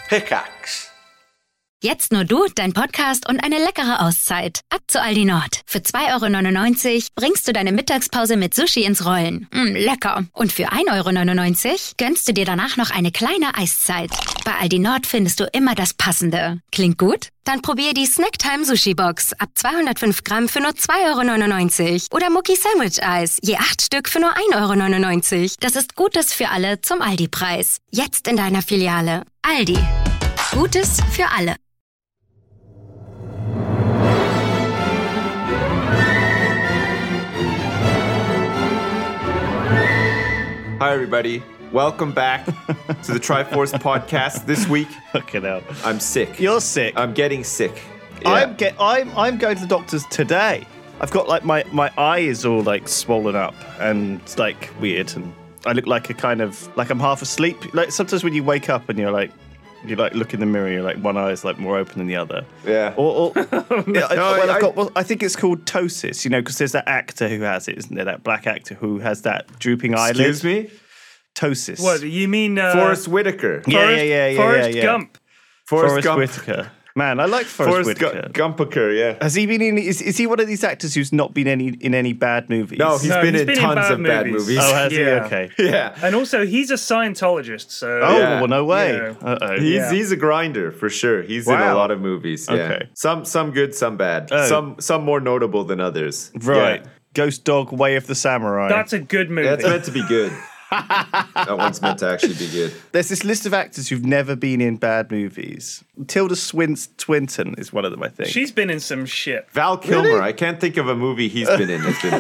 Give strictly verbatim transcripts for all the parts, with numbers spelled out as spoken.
Pickaxe. Jetzt nur du, dein Podcast und eine leckere Auszeit. Ab zu Aldi Nord. Für zwei Euro neunundneunzig bringst du deine Mittagspause mit Sushi ins Rollen. Mm, lecker. Und für ein Euro neunundneunzig gönnst du dir danach noch eine kleine Eiszeit. Bei Aldi Nord findest du immer das Passende. Klingt gut? Dann probier die Snacktime Sushi Box ab zweihundertfünf Gramm für nur zwei Euro neunundneunzig. Oder Mucki Sandwich Eis, je acht Stück für nur ein Euro neunundneunzig. Das ist Gutes für alle zum Aldi-Preis. Jetzt in deiner Filiale. Aldi. Gutes für alle. Hi, everybody. Welcome back to the Triforce podcast. This week, Fucking hell. I'm sick. You're sick. I'm getting sick. Yeah. I'm get. I'm. I'm going to the doctor's today. I've got like my my eye is all like swollen up and it's like weird, and I look like a kind of like I'm half asleep. Like sometimes when you wake up and you're like. You like look in the mirror. You're like one eye is like more open than the other. Yeah. Or, or yeah, I, No, well, I- I've got. Well, I think it's called ptosis. You know, because there's that actor who has it, isn't there? That black actor who has that drooping eyelid. Excuse me? Ptosis. What, you mean... Uh, Forrest Whitaker. Yeah, yeah, yeah, yeah, Forrest yeah, yeah. Gump. Forrest, Forrest Gump. Whitaker. Man, I like Forrest, Forrest Whitaker. Gu- Gumpaker, yeah. Has he been in? Is, is he one of these actors who's not been any in any bad movies? No, he's No, been he's in been in tons bad of bad movies. movies. Oh, has he? Yeah. Okay. yeah. And also, he's a Scientologist, so... Oh, Yeah. well, no way. Yeah. Uh oh. He's Yeah. he's a grinder for sure. He's in a Wow. lot of movies. Yeah. Okay. Some some good, some bad. Oh. Some some more notable than others. Right. Yeah. Ghost Dog, Way of the Samurai. That's a good movie. That's meant to be good. That one's meant to actually be good. There's this list of actors who've never been in bad movies. Tilda Swinton is one of them, I think. She's been in some shit. Val Kilmer. I can't think of a movie he's been in that's been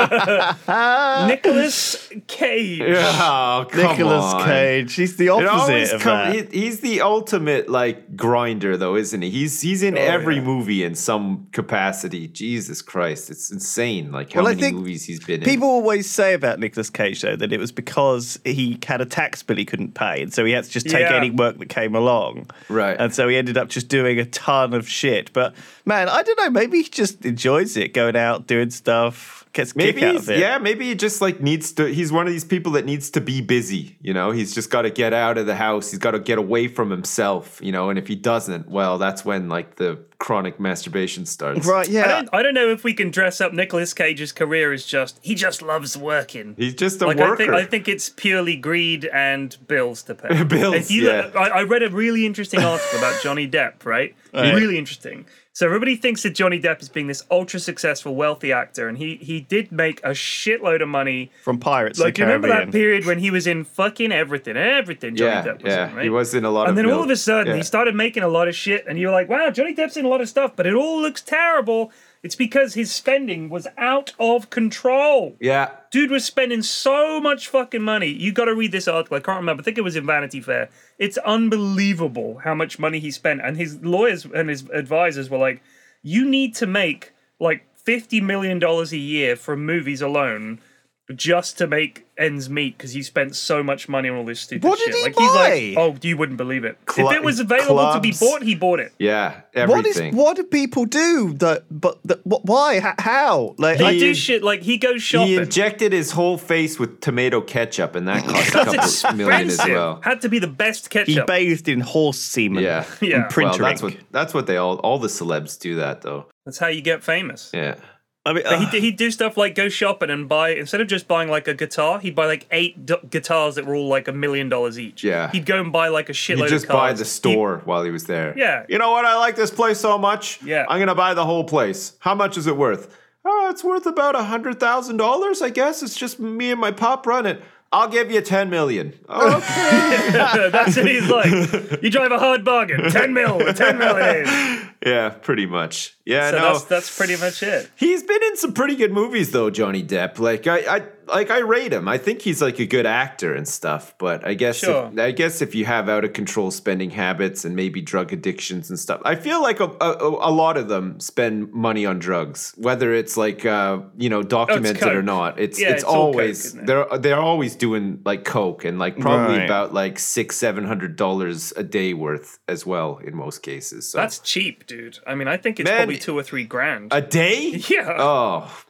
bad. Nicolas Cage. Oh, come Nicolas on. Cage. He's the It opposite always of come, that. he, he's the ultimate like grinder, though, isn't he? He's he's in Oh, every yeah. movie in some capacity. Jesus Christ, it's insane! Like how Well, I many think movies he's been People in. always say about Nicolas Cage, though, that it was because he had a tax bill he couldn't pay, and so he had to just take Yeah. any work that came along. Right. And so he ended up just doing a ton of shit. But, man, I don't know, maybe he just enjoys it, going out, doing stuff, gets a Maybe kick out he's, of it. yeah, maybe he just like needs to. He's one of these people that needs to be busy. You know, he's just got to get out of the house. He's got to get away from himself. You know, and if he doesn't, well, that's when like the chronic masturbation starts. Right, yeah. I don't, I don't know if we can dress up Nicolas Cage's career as just, he just loves working. He's just a Like, worker. I think, I think it's purely greed and bills to pay. Bills, If you yeah. look, I, I read a really interesting article about Johnny Depp, right? Right. Really interesting. So everybody thinks that Johnny Depp is being this ultra successful, wealthy actor, and he he did make a shitload of money. From Pirates Like, of you the remember Caribbean. that period when he was in fucking everything, everything Johnny yeah, Depp was yeah. in, right? He was in a lot and of. then all real- of a sudden, yeah. he started making a lot of shit, and you're like, wow, Johnny Depp's in a lot of stuff, but it all looks terrible. It's because his spending was out of control. Yeah. Dude was spending so much fucking money. You got to read this article. I can't remember. I think it was in Vanity Fair. It's unbelievable how much money he spent. And his lawyers and his advisors were like, you need to make like fifty million dollars a year from movies alone just to make ends meet because he spent so much money on all this stupid What shit. did he like he's like, buy? oh, you wouldn't believe it. Clu- if it was available to be clubs. bought, he bought it. Yeah. What is? Everything. What do people do? That, but that, what, why? H- how? Like, They I- do shit like he goes shopping. He injected his whole face with tomato ketchup, and that cost a That's couple million as expensive. well. Had to be the best he ketchup. bathed in horse semen. Yeah. Yeah. And print Well, that's ink. what that's what they all all the celebs do that though. That's how you get famous. Yeah. I mean, But uh, he'd, he'd do stuff like go shopping and buy, instead of just buying like a guitar, he'd buy like eight d- guitars that were all like a million dollars each. Yeah. He'd go and buy like a You shitload just of cars. buy the store while he was there. Yeah. You know what? I like this place so much. Yeah. I'm gonna buy the whole place. How much is it worth? Oh, it's worth about a hundred thousand dollars. I guess it's just me and my pop run it. I'll give you ten million. Okay. That's what he's like. You drive a hard bargain. ten mil. ten mil it is. Yeah, pretty much. Yeah, So no. that's, that's pretty much it. He's been in some pretty good movies though, Johnny Depp. Like I, I like I rate him. I think he's like a good actor and stuff. But I guess Sure. if, I guess if you have out of control spending habits and maybe drug addictions and stuff, I feel like a, a, a lot of them spend money on drugs, whether it's like uh, you know documented or coke. not. It's Yeah, it's, it's all coke, always isn't it? they're they're always doing like coke and like probably Right. about like six seven hundred dollars a day worth as well in most cases. So That's cheap, dude. I mean, I think it's Man, probably two or three grand. a day. Yeah. Oh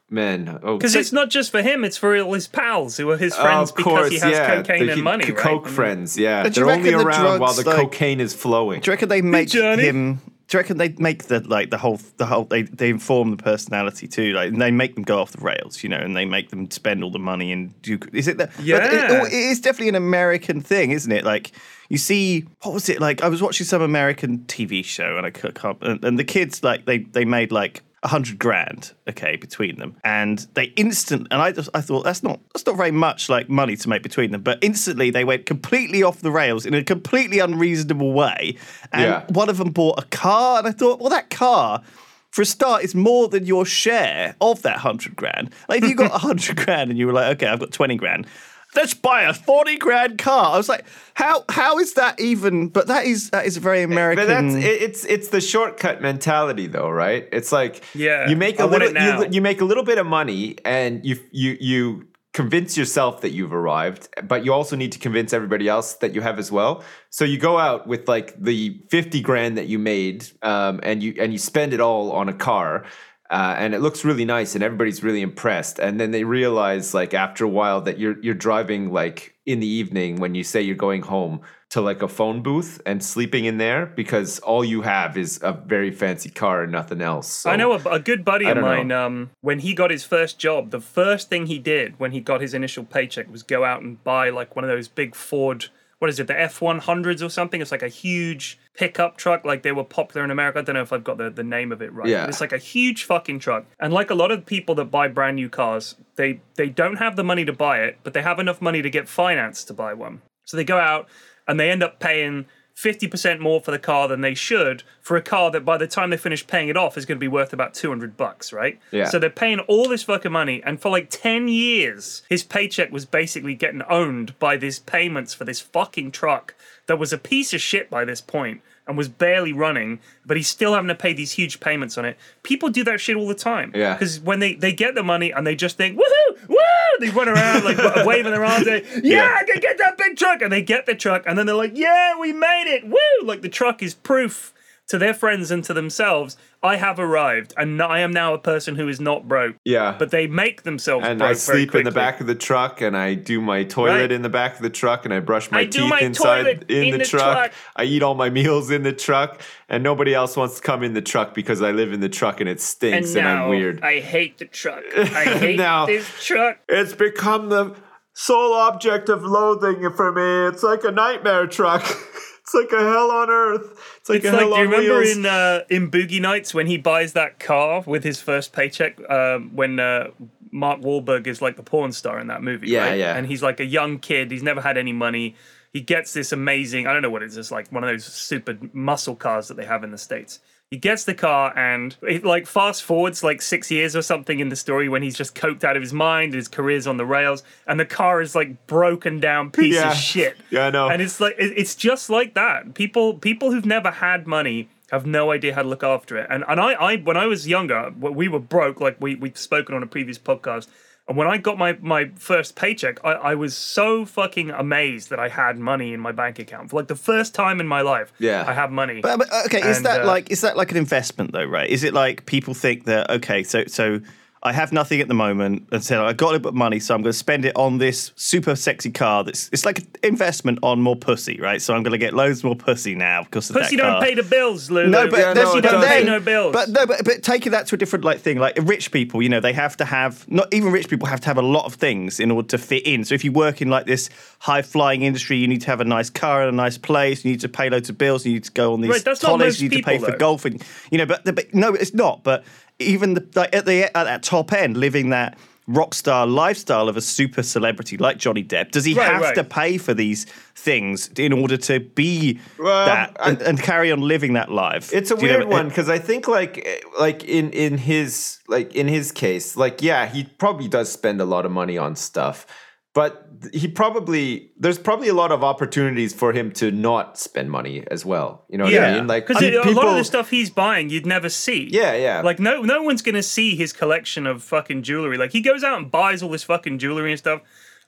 man. Oh, Because so- it's not just for him; it's for all his pals who are his Oh, friends of because course, he has yeah. cocaine the, and money, the right? coke I mean, friends, yeah. But do you They're only reckon the around while the drugs, like- cocaine is flowing. Do you reckon they make Johnny. him? Do you reckon they make the like the whole the whole they they inform the personality too? Like and they make them go off the rails, you know, and they make them spend all the money and do. Is it that? Yeah. But it, it is definitely an American thing, isn't it? Like you see, what was it like? I was watching some American T V show and I can't. And, and the kids like they they made like a hundred grand, okay, between them, and they instant. And I just I thought that's not that's not very much like money to make between them, but instantly they went completely off the rails in a completely unreasonable way. And Yeah. one of them bought a car, and I thought, well, that car, for a start, is more than your share of that hundred grand. Like, if you got a hundred grand and you were like, okay, I've got twenty grand, let's buy a forty grand car. I was like, how how is that even? But that is that is a very American. But that's it, it's it's the shortcut mentality, though, right? It's like Yeah, you make I a want little it now. you, you make a little bit of money, and you you you convince yourself that you've arrived, but you also need to convince everybody else that you have as well. So you go out with like the fifty grand that you made, um, and you and you spend it all on a car. Uh, and it looks really nice, and everybody's really impressed. And then they realize, like after a while, that you're you're driving like in the evening when you say you're going home to like a phone booth and sleeping in there because all you have is a very fancy car and nothing else. So, I know a, a good buddy I of don't mine. know. Um, when he got his first job, the first thing he did when he got his initial paycheck was go out and buy like one of those big Ford. What is it? The F one hundreds or something? It's like a huge pickup truck. Like they were popular in America. I don't know if I've got the, the name of it right. Yeah. But it's like a huge fucking truck. And like a lot of people that buy brand new cars, they they don't have the money to buy it, but they have enough money to get finance to buy one. So they go out and they end up paying fifty percent more for the car than they should for a car that by the time they finish paying it off is going to be worth about two hundred bucks, right? Yeah. So they're paying all this fucking money, and for like ten years, his paycheck was basically getting owned by these payments for this fucking truck that was a piece of shit by this point and was barely running, but he's still having to pay these huge payments on it. People do that shit all the time. Yeah. Because when they, they get the money and they just think, woohoo, woo! They run around like waving their arms, like, yeah, Yeah. I can get that big truck. And they get the truck and then they're like, yeah, we made it, woo! Like the truck is proof to their friends and to themselves, I have arrived and I am now a person who is not broke. Yeah. But they make themselves and broke I very sleep in the quickly. back of the truck, and I do my toilet Right. in the back of the truck, and I brush my I do teeth my inside toilet in, in the, the truck. truck. I eat all my meals in the truck, and nobody else wants to come in the truck because I live in the truck and it And stinks and, now I'm weird. I hate the truck. I hate Now- this truck. It's become the sole object of loathing for me. It's like a nightmare truck. It's like a hell on earth. It's like It's a like, hell do you on remember wheels. in uh, in Boogie Nights when he buys that car with his first paycheck? Um, when uh, Mark Wahlberg is like the porn star in that movie, Yeah, right? yeah. And he's like a young kid. He's never had any money. He gets this amazing. I don't know what it is. It's like one of those super muscle cars that they have in the States. He gets the car and it like fast forwards like six years or something in the story when he's just coked out of his mind, his career's on the rails, and the car is like broken down piece Yeah. of shit. Yeah, I know. And it's like it- it's just like that. People people who've never had money have no idea how to look after it. And and I, I when I was younger, we were broke, like we we've spoken on a previous podcast. And when I got my, my first paycheck, I, I was so fucking amazed that I had money in my bank account. For like the first time in my life, Yeah. I have money. But, but okay, is And, that uh, like is that like an investment though, right? Is it like people think that okay, so so I have nothing at the moment, and so I got a bit of money, so I'm going to spend it on this super sexy car. That's it's like an investment on more pussy, right? So I'm going to get loads more pussy now because of Pussy that don't car. pay the bills, Lulu. No, but, Yeah, there's- no, it but doesn't. then, Pay no bills. But no, but, but taking that to a different like thing, like rich people, you know, they have to have not even rich people have to have a lot of things in order to fit in. So if you work in like this high flying industry, you need to have a nice car and a nice place. You need to pay loads of bills. You need to go on these Right, that's not holidays. most You need to pay people, for though. golf, and you know, but, but no, it's not. But even the, like at the at that top end, living that rock star lifestyle of a super celebrity like Johnny Depp, does he Right, have right. to pay for these things in order to be Well, that I- and, and carry on living that life? It's a Do you know, weird one because I think like eh, like in in his like in his case, like yeah, he probably does spend a lot of money on stuff, but he probably there's probably a lot of opportunities for him to not spend money as well. You know what I yeah, mean? Like because pe- a lot of people- the stuff he's buying, you'd never see. Yeah, yeah. Like no, no one's gonna see his collection of fucking jewelry. Like he goes out and buys all this fucking jewelry and stuff.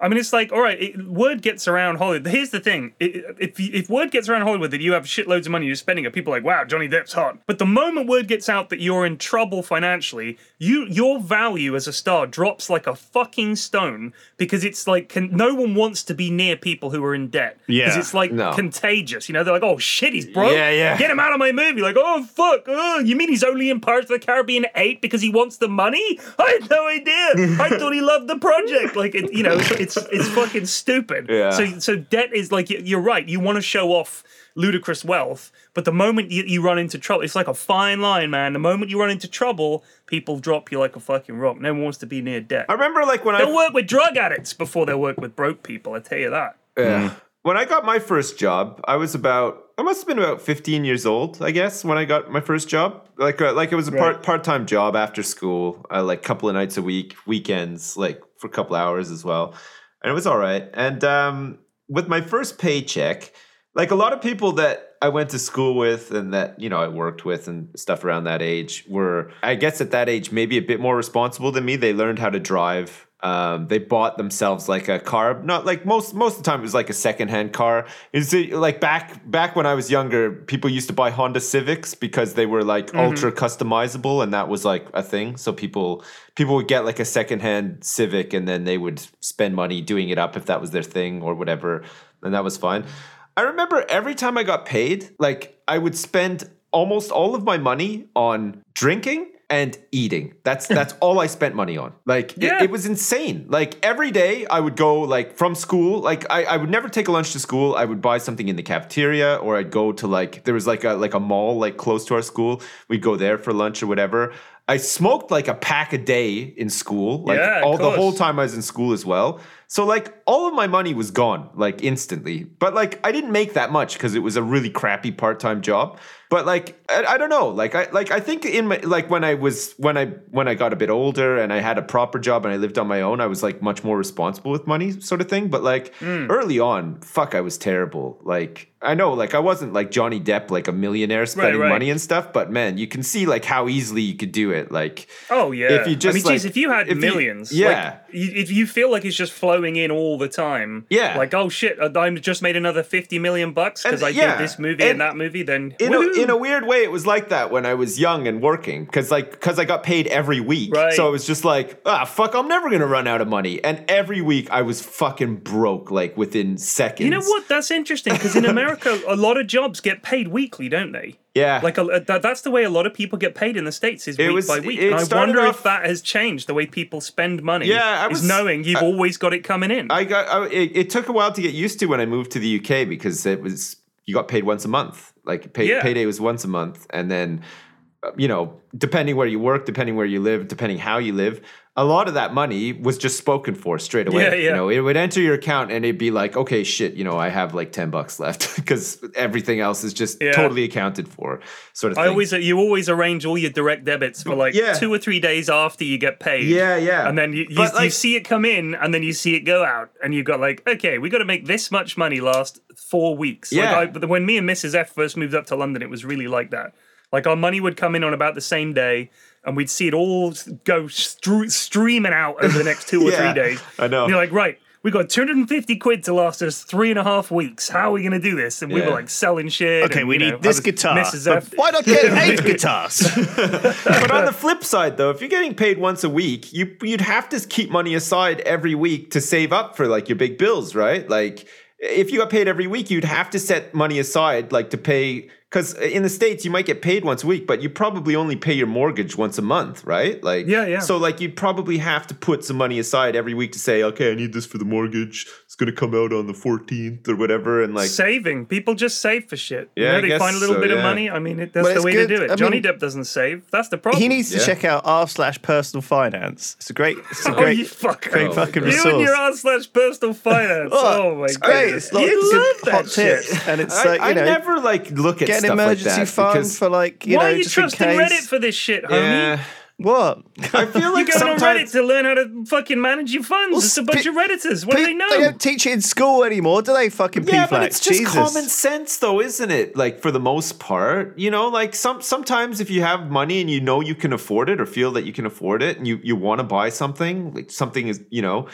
I mean, it's like, all right, it, word gets around Hollywood. Here's the thing. It, if if word gets around Hollywood that you have shitloads of money you're spending it, people are like, wow, Johnny Depp's hot. But the moment word gets out that you're in trouble financially, you your value as a star drops like a fucking stone because it's like, can, no one wants to be near people who are in debt. Yeah. Because it's like No. contagious. You know, they're like, oh shit, he's broke. Yeah, yeah. Get him out of my movie. Like, oh fuck. Oh, you mean he's only in Pirates of the Caribbean eight because he wants the money? I had no idea. I thought he loved the project. Like, it, you know, it's, it's it's fucking stupid. Yeah. So so debt is like, you're right. You want to show off ludicrous wealth, but the moment you, you run into trouble, it's like a fine line, man. The moment you run into trouble, people drop you like a fucking rock. No one wants to be near debt. I remember like when They'll I work with drug addicts before they'll work with broke people. I tell you that. Yeah. When I got my first job, I was about, I must have been about fifteen years old, I guess, when I got my first job. Like, uh, like it was a part Right. part-time job after school, uh, like a couple of nights a week, weekends, like for a couple hours as well. And it was all right. And um, with my first paycheck, like a lot of people that I went to school with and that, you know, I worked with and stuff around that age were, I guess at that age, maybe a bit more responsible than me. They learned how to drive. Um, they bought themselves like a car, not like most most of the time it was like a secondhand car. Is it like back back when I was younger, people used to buy Honda Civics because they were like ultra customizable, and that was like a thing. So people people would get like a secondhand Civic, and then they would spend money doing it up if that was their thing or whatever, and that was fine. I remember every time I got paid, like I would spend almost all of my money on drinking and eating. That's that's all I spent money on. Like it, Yeah. it was insane. Like every day I would go like from school, like I, I would never take a lunch to school. I would buy something in the cafeteria, or I'd go to like there was like a like a mall like close to our school. We'd go there for lunch or whatever. I smoked like a pack a day in school, like Yeah, of all the course. whole time I was in school as well. So like all of my money was gone like instantly. But like I didn't make that much because it was a really crappy part-time job. But like I, I don't know, like I like I think in my like when I was when I when I got a bit older and I had a proper job and I lived on my own, I was like much more responsible with money sort of thing. But like Hmm. early on, fuck, I was terrible. Like I know like I wasn't like Johnny Depp, like a millionaire spending right. money and stuff, but man, you can see like how easily you could do it. Like Oh yeah. If you just, I mean, like- geez, if you had if you- millions, yeah. like, you, if you feel like it's just flowing in all the time, Yeah. like oh shit, I just made another fifty million bucks because And, I yeah, did this movie and and that movie, then in a, woohoo. in a weird way, it was like that when I was young and working, because like because I got paid every week, Right. so it was just like ah fuck, I'm never gonna run out of money, and every week I was fucking broke like within seconds. You know what? That's interesting because in America, a lot of jobs get paid weekly, don't they? Yeah, Like a, that, that's the way a lot of people get paid in the States is It week was- by week. it And I started wonder off- if that has changed the way people spend money. Yeah, I was- is knowing you've I- always got it coming in. I got I, it, it took a while to get used to when I moved to the U K because it was you got paid once a month. Like pay, Yeah. payday was once a month, and then uh, you know, depending where you work, depending where you live, depending how you live, a lot of that money was just spoken for straight away. Yeah, yeah. You know, it would enter your account and it'd be like, okay, shit, you know, I have like ten bucks left because everything else is just Yeah. totally accounted for, sort of I thing. always you always arrange all your direct debits for like Yeah. two or three days after you get paid. Yeah, yeah. And then you you, But, you like- see it come in, and then you see it go out, and you've got like, okay, we got to make this much money last four weeks. Yeah. Like I, but when me and Missus F first moved up to London, it was really like that. Like our money would come in on about the same day, and we'd see it all go stre- streaming out over the next two or Yeah, three days. I know. And you're like, right. We got two hundred fifty quid to last us three and a half weeks. How are we going to do this? And we Yeah. were like selling shit. Okay, and, we you need know, this I was guitar. Missus But F. why not get eight guitars? But on the flip side, though, if you're getting paid once a week, you you'd have to keep money aside every week to save up for like your big bills, right? Like if you got paid every week, you'd have to set money aside like to pay. Because in the States, you might get paid once a week, but you probably only pay your mortgage once a month, right? Like, Yeah, yeah. So like you'd probably have to put some money aside every week to say, okay, I need this for the mortgage. It's going to come out on the fourteenth or whatever. And like, Saving. People just save for shit. You Yeah, know, I they guess find a little so, bit of yeah. money. I mean, it, that's Well, the it's way good. to do it. I Johnny mean- Depp doesn't save. That's the problem. He needs to Yeah. check out r slash personal finance. It's a great, it's a Oh, great, you fucker. great Oh, fucking You resource. and your R slash personal finance. oh, my it's great. goodness. It's lots You of love good that hot shit. tips, and it's I, like you I know, never like look at get an stuff emergency like that fund because for like you Why know are you just in trusting case. Reddit for this shit, homie? yeah, What? I feel You're like going on Reddit sometimes. to learn how to fucking manage your funds. Well, it's a bunch spe- of Redditors. What do they Pe- know? They don't teach it in school anymore, do they? Fucking Yeah, P-flax? but it's just Jesus. common sense, though, isn't it? Like for the most part, you know, like some sometimes if you have money and you know you can afford it or feel that you can afford it, and you you want to buy something, like something is, you know,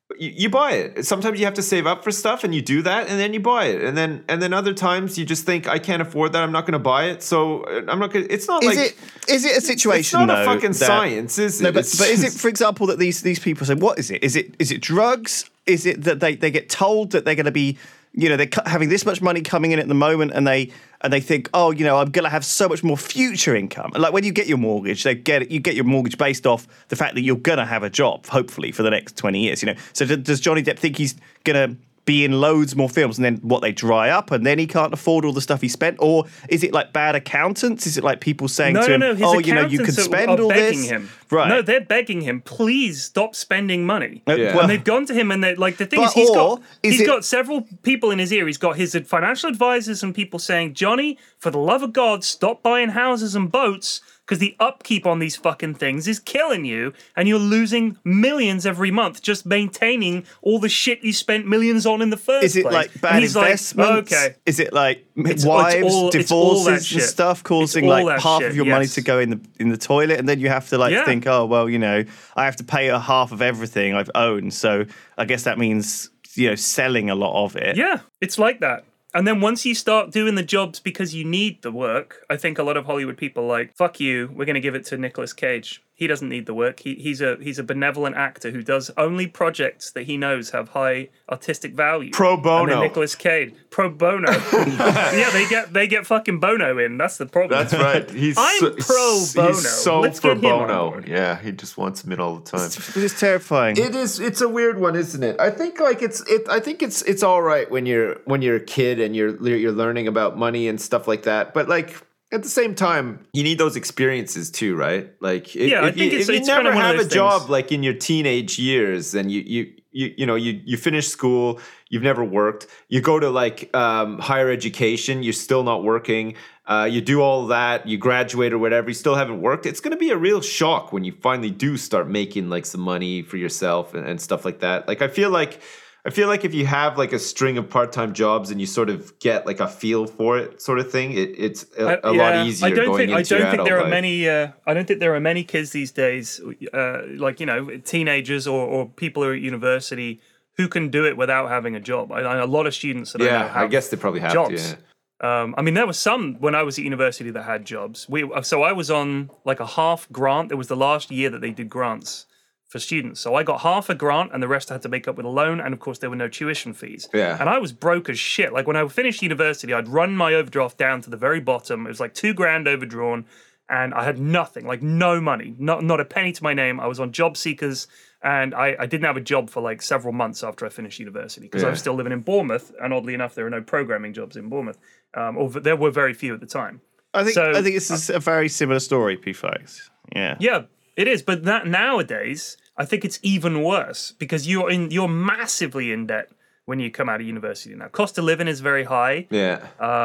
you, you buy it. Sometimes you have to save up for stuff, and you do that, and then you buy it, and then and then other times you just think, I can't afford that. I'm not going to buy it, so I'm not going. It's not Is like it is it a situation? it's not though, a fucking that- science, is it? No, but, It's but is it, just- for example, that these these people say, what is it? Is it is it drugs? Is it that they, they get told that they're going to be, you know, they're cu- having this much money coming in at the moment, and they and they think, oh, you know, I'm going to have so much more future income. And like when you get your mortgage, they get it, you get your mortgage based off the fact that you're going to have a job, hopefully, for the next twenty years. You know, so d- does Johnny Depp think he's going to be in loads more films, and then what, they dry up, and then he can't afford all the stuff he spent? Or is it like bad accountants? Is it like people saying No, to no, him, no. His oh, you know, you could accountants are- spend are all begging this? him. Right. No, they're begging him. Please stop spending money. Uh, Yeah. well- And they've gone to him, and they like the thing But is, he's or got is he's it- got several people in his ear. He's got his financial advisors and people saying, Johnny, for the love of God, stop buying houses and boats, because the upkeep on these fucking things is killing you, and you're losing millions every month just maintaining all the shit you spent millions on in the first Is it place. like And bad he's like, investments? okay. Is it like It's- wives, it's all- it's all that divorces shit. and stuff causing It's all like that half shit, of your money yes. to go in the in the toilet, and then you have to like Yeah. think, oh well, you know, I have to pay a half of everything I've owned, so I guess that means, you know, selling a lot of it. Yeah, it's like that. And then once you start doing the jobs because you need the work, I think a lot of Hollywood people are like, fuck you, we're going to give it to Nicolas Cage. He doesn't need the work. He, he's a he's a benevolent actor who does only projects that he knows have high artistic value. Pro And then bono. Nicolas Cage, pro bono. Yeah, they get they get fucking bono in. That's the problem. That's right. He's I'm so, pro bono. He's so Let's for get him on bono. board. Yeah, he just wants him in all the time. It's just terrifying. It is. It's a weird one, isn't it? I think like it's. It. I think it's. It's all right when you're when you're a kid and you're you're learning about money and stuff like that. But like at the same time, you need those experiences too, right? Like if, Yeah, I if think you, it's- if you it's kind never of one of have a those job things. like in your teenage years, and you you you you know you you finish school, you've never worked, you go to like um, higher education, you're still not working. Uh, you do all that, you graduate or whatever, you still haven't worked. It's going to be a real shock when you finally do start making like some money for yourself and, and stuff like that. Like I feel like I feel like if you have like a string of part-time jobs and you sort of get like a feel for it, sort of thing, it, it's a, I- a yeah, lot easier I don't going think, into I don't your think adult there are life. many. Uh, I don't think there are many kids these days, uh, like you know, teenagers or, or people who are at university who can do it without having a job. I, I, a lot of students that I know Yeah, have I guess they probably have jobs. to. Yeah. Um, I mean, there were some when I was at university that had jobs. We so I was on like a half grant. It was the last year that they did grants for students. So I got half a grant, and the rest I had to make up with a loan. And of course, there were no tuition fees. Yeah. And I was broke as shit. Like when I finished university, I'd run my overdraft down to the very bottom. It was like two grand overdrawn, and I had nothing, like no money, not not a penny to my name. I was on Job Seekers, and I, I didn't have a job for like several months after I finished university because I Yeah. was still living in Bournemouth. And oddly enough, there were no programming jobs in Bournemouth, um, or there were very few at the time. I think So- I think it's a very similar story, P Flags. Yeah. Yeah, it is. But that nowadays, I think it's even worse because you're in you're massively in debt when you come out of university now. Cost of living is very high. Yeah.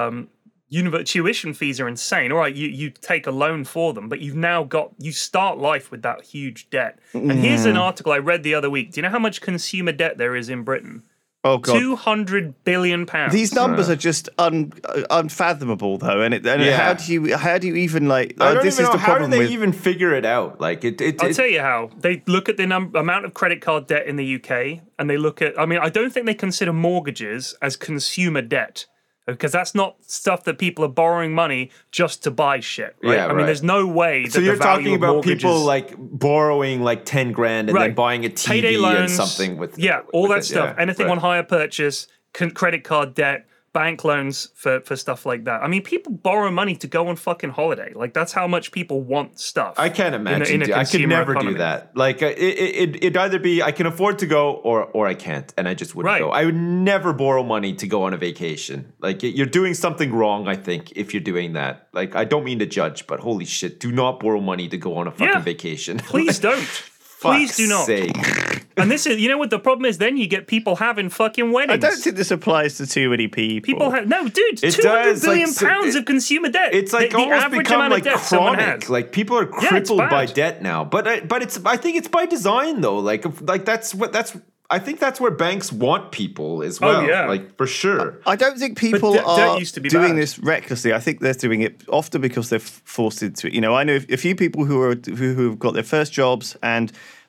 Univer- tuition fees are insane. All right, you, you take a loan for them, but you've now got you start life with that huge debt. And here's an article I read the other week. Do you know how much consumer debt there is in Britain? Oh god. Two hundred billion pounds. These numbers are just un, uh, unfathomable, though, and, it, and Yeah. how do you how do you even like? I uh, don't this even is know the how do problem they with. even figure it out. Like it. it, I'll it tell you how. They look at the num- amount of credit card debt in the U K, and they look at. I mean, I don't think they consider mortgages as consumer debt because that's not stuff that people are borrowing money just to buy shit. Right? Yeah, I mean, right. there's no way. That so you're the value talking of about mortgages- people like borrowing like ten grand and then Right. buying a T V payday and loans, something with yeah, all with that it, stuff. yeah, Anything right. on hire purchase, con- credit card debt, bank loans for for stuff like that. I mean, people borrow money to go on fucking holiday. Like that's how much people want stuff. I can't in a- imagine. in a dude. I could consumer never economy. do that. Like uh, it, it, it'd either be I can afford to go or or I can't, and I just wouldn't Right. go. I would never borrow money to go on a vacation. Like you're doing something wrong. I think if you're doing that, like I don't mean to judge, but holy shit, do not borrow money to go on a fucking Yeah. vacation. Please don't. Please Fuck's do not. sake. And this is, you know what the problem is? Then you get people having fucking I weddings. don't think this applies to too many people. people have no, dude. It Two hundred does, billion like, so pounds it- of consumer debt. It's like the, the almost average become amount like of debt someone chronic. has. Like people are it's crippled by bad. debt now. But I, but it's I think it's by design though. Like if- like that's what that's I think that's where banks want people as well. Oh, yeah. Like for sure. I don't think people debt- debt are used to be doing bad. this recklessly. I think they're doing it often because they're f- forced into it. You know, I know a few people who are who who've got their first jobs and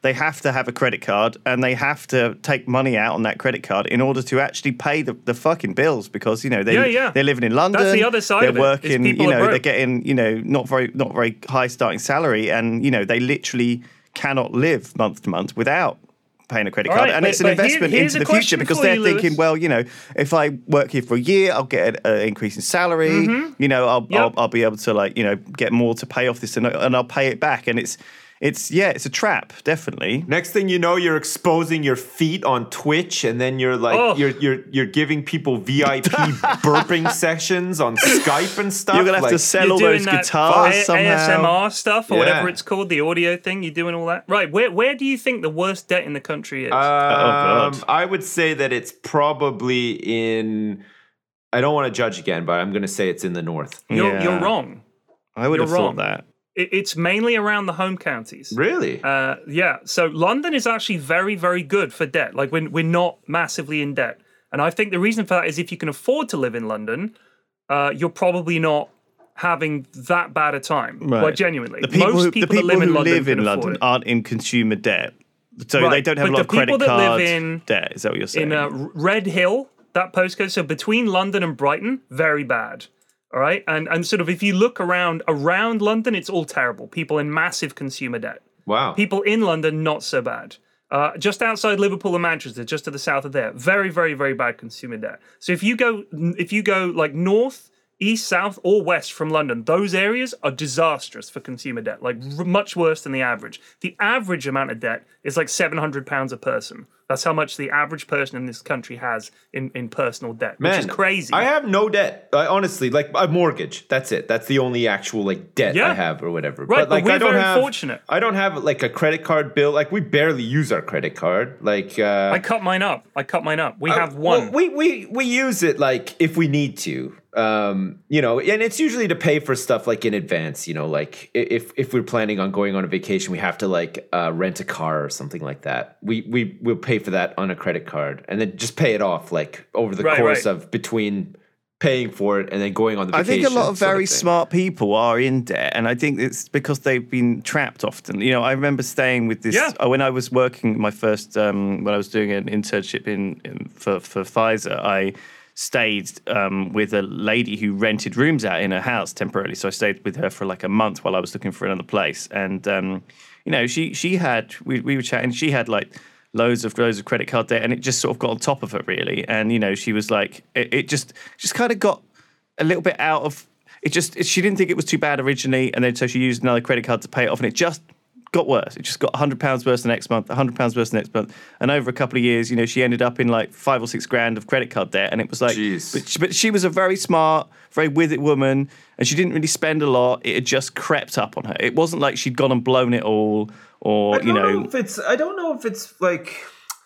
they have to have a credit card and they have to take money out on that credit card in order to actually pay the, the fucking bills because, you know, they, yeah, yeah. they're living in London. That's the other side they're of it. working, People you are know, broke. they're getting, you know, not very, not very high starting salary. And, you know, they literally cannot live month to month without paying a credit All card. right, and but- it's an but investment here- here's into a the future question because for they're you, thinking, Lewis. well, you know, if I work here for a year, I'll get an increase in salary. Mm-hmm. You know, I'll, Yep. I'll I'll be able to like, you know, get more to pay off this and, and I'll pay it back. And it's, it's yeah, it's a trap, definitely. Next thing you know, you're exposing your feet on Twitch, and then you're like Oh. you're you're you're giving people V I P burping sessions on Skype and stuff. You're gonna have like, to sell You're all doing those that guitars A- somehow. ASMR stuff or Yeah. whatever it's called, the audio thing. You're doing all that, right? Where where do you think the worst debt in the country is? Um, God. I would say that it's probably in. I don't want to judge again, but I'm going to say it's in the north. you're yeah. you're wrong. I would you're have wrong. thought that. It, it's mainly around the home counties. Really? Uh, yeah. So London is actually very, very good for debt. Like we're, we're not massively in debt. And I think the reason for that is if you can afford to live in London, uh, you're probably not having that bad a time. Right. Like genuinely. The people, Most who, people the people that live in who London, live in can afford London it. aren't in consumer debt. So Right, they don't have but a lot the of credit people that live card in- debt. Is that what you're saying? in uh, R- Red Hill, that postcode, so between London and Brighton, very bad. All right, and and sort of if you look around around London, it's all terrible. People in massive consumer debt. Wow. People in London, not so bad. Uh, just outside Liverpool and Manchester, just to the south of there, very, very, very bad consumer debt. So if you go, if you go like north, east, south, or west from London, those areas are disastrous for consumer debt, like r- much worse than the average. The average amount of debt is like seven hundred pounds a person. That's how much the average person in this country has in, in personal debt, Man, which is crazy. I have no debt. I, honestly, like a mortgage. That's it. That's the only actual like debt Yeah. I have or whatever. Right, but like we're I don't very have, fortunate. I don't have like a credit card bill. Like we barely use our credit card. Like uh, I cut mine up. I cut mine up. We Uh, have one. well, we we we use it like if we need to. Um, you know, and it's usually to pay for stuff like in advance, you know, like i- if if we're planning on going on a vacation, we have to like uh, rent a car or something like that. We we will pay for that on a credit card and then just pay it off like over the Right, course right. of between paying for it and then going on the I vacation. think a lot of sort very thing. smart people are in debt, and I think it's because they've been trapped often. You know, I remember staying with this Yeah. uh, when I was working my first um, when I was doing an internship in, in for for Pfizer. I stayed um, with a lady who rented rooms out in her house temporarily. So I stayed with her for like a month while I was looking for another place, and um, you know, she she had we we were chatting. She had like loads of loads of credit card debt, and it just sort of got on top of her really. And you know, she was like, it, it just just kind of got a little bit out of it. Just she didn't think it was too bad originally, and then so she used another credit card to pay it off, and it just got worse. It just got one hundred pounds worse the next month, one hundred pounds worse the next month, and over a couple of years, you know, she ended up in like five or six grand of credit card debt, and it was like, Jeez. but she, but she was a very smart, very with it woman, and she didn't really spend a lot. It had just crept up on her. It wasn't like she'd gone and blown it all, or I don't you know, know, if it's I don't know if it's like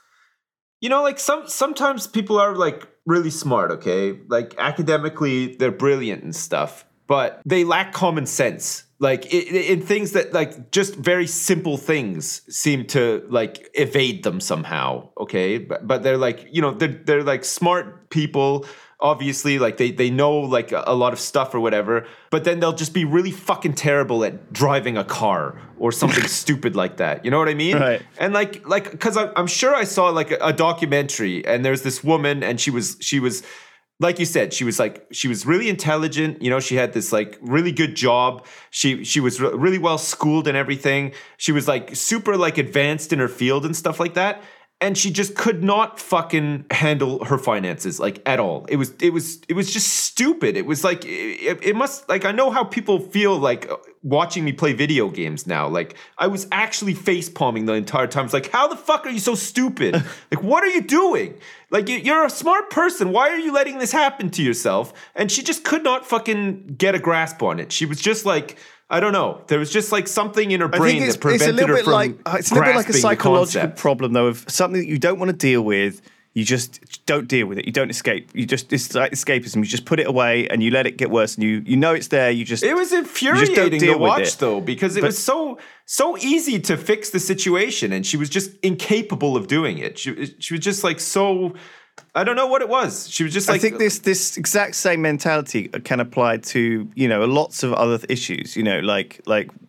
you know like some sometimes people are like really smart, okay? Like academically they're brilliant and stuff, but they lack common sense. Like i- i- in things that like just very simple things seem to like evade them somehow, okay? But, but they're like, you know, they're they're like smart people. Obviously, like they, they know like a, a lot of stuff or whatever, but then they'll just be really fucking terrible at driving a car or something stupid like that. You know what I mean? Right. And like like because I'm sure I saw like a, a documentary, and there's this woman, and she was she was like you said, she was like she was really intelligent. You know, she had this like really good job. She she was re- really well schooled and everything. She was like super like advanced in her field and stuff like that. And she just could not fucking handle her finances like at all. It was it was it was just stupid. It was like it, it must like I know how people feel like watching me play video games now. Like I was actually face palming the entire time. It's like, how the fuck are you so stupid? Like what are you doing? Like you- you're a smart person. Why are you letting this happen to yourself? And she just could not fucking get a grasp on it. She was just like, I don't know. There was just like something in her I brain think it's, that prevented it's a little her bit from like uh, it's a little bit like a grasping the psychological concept. problem though of something that you don't want to deal with. You just don't deal with it. You don't escape. You just it's like escapism. You just put it away and you let it get worse. And you you know it's there. You just It was don't infuriating deal to with watch, it. though, because it But- was so so easy to fix the situation, and she was just incapable of doing it. She she was just like so. I don't know what it was. She was just like. I think this this exact same mentality can apply to you know lots of other issues. You know, like like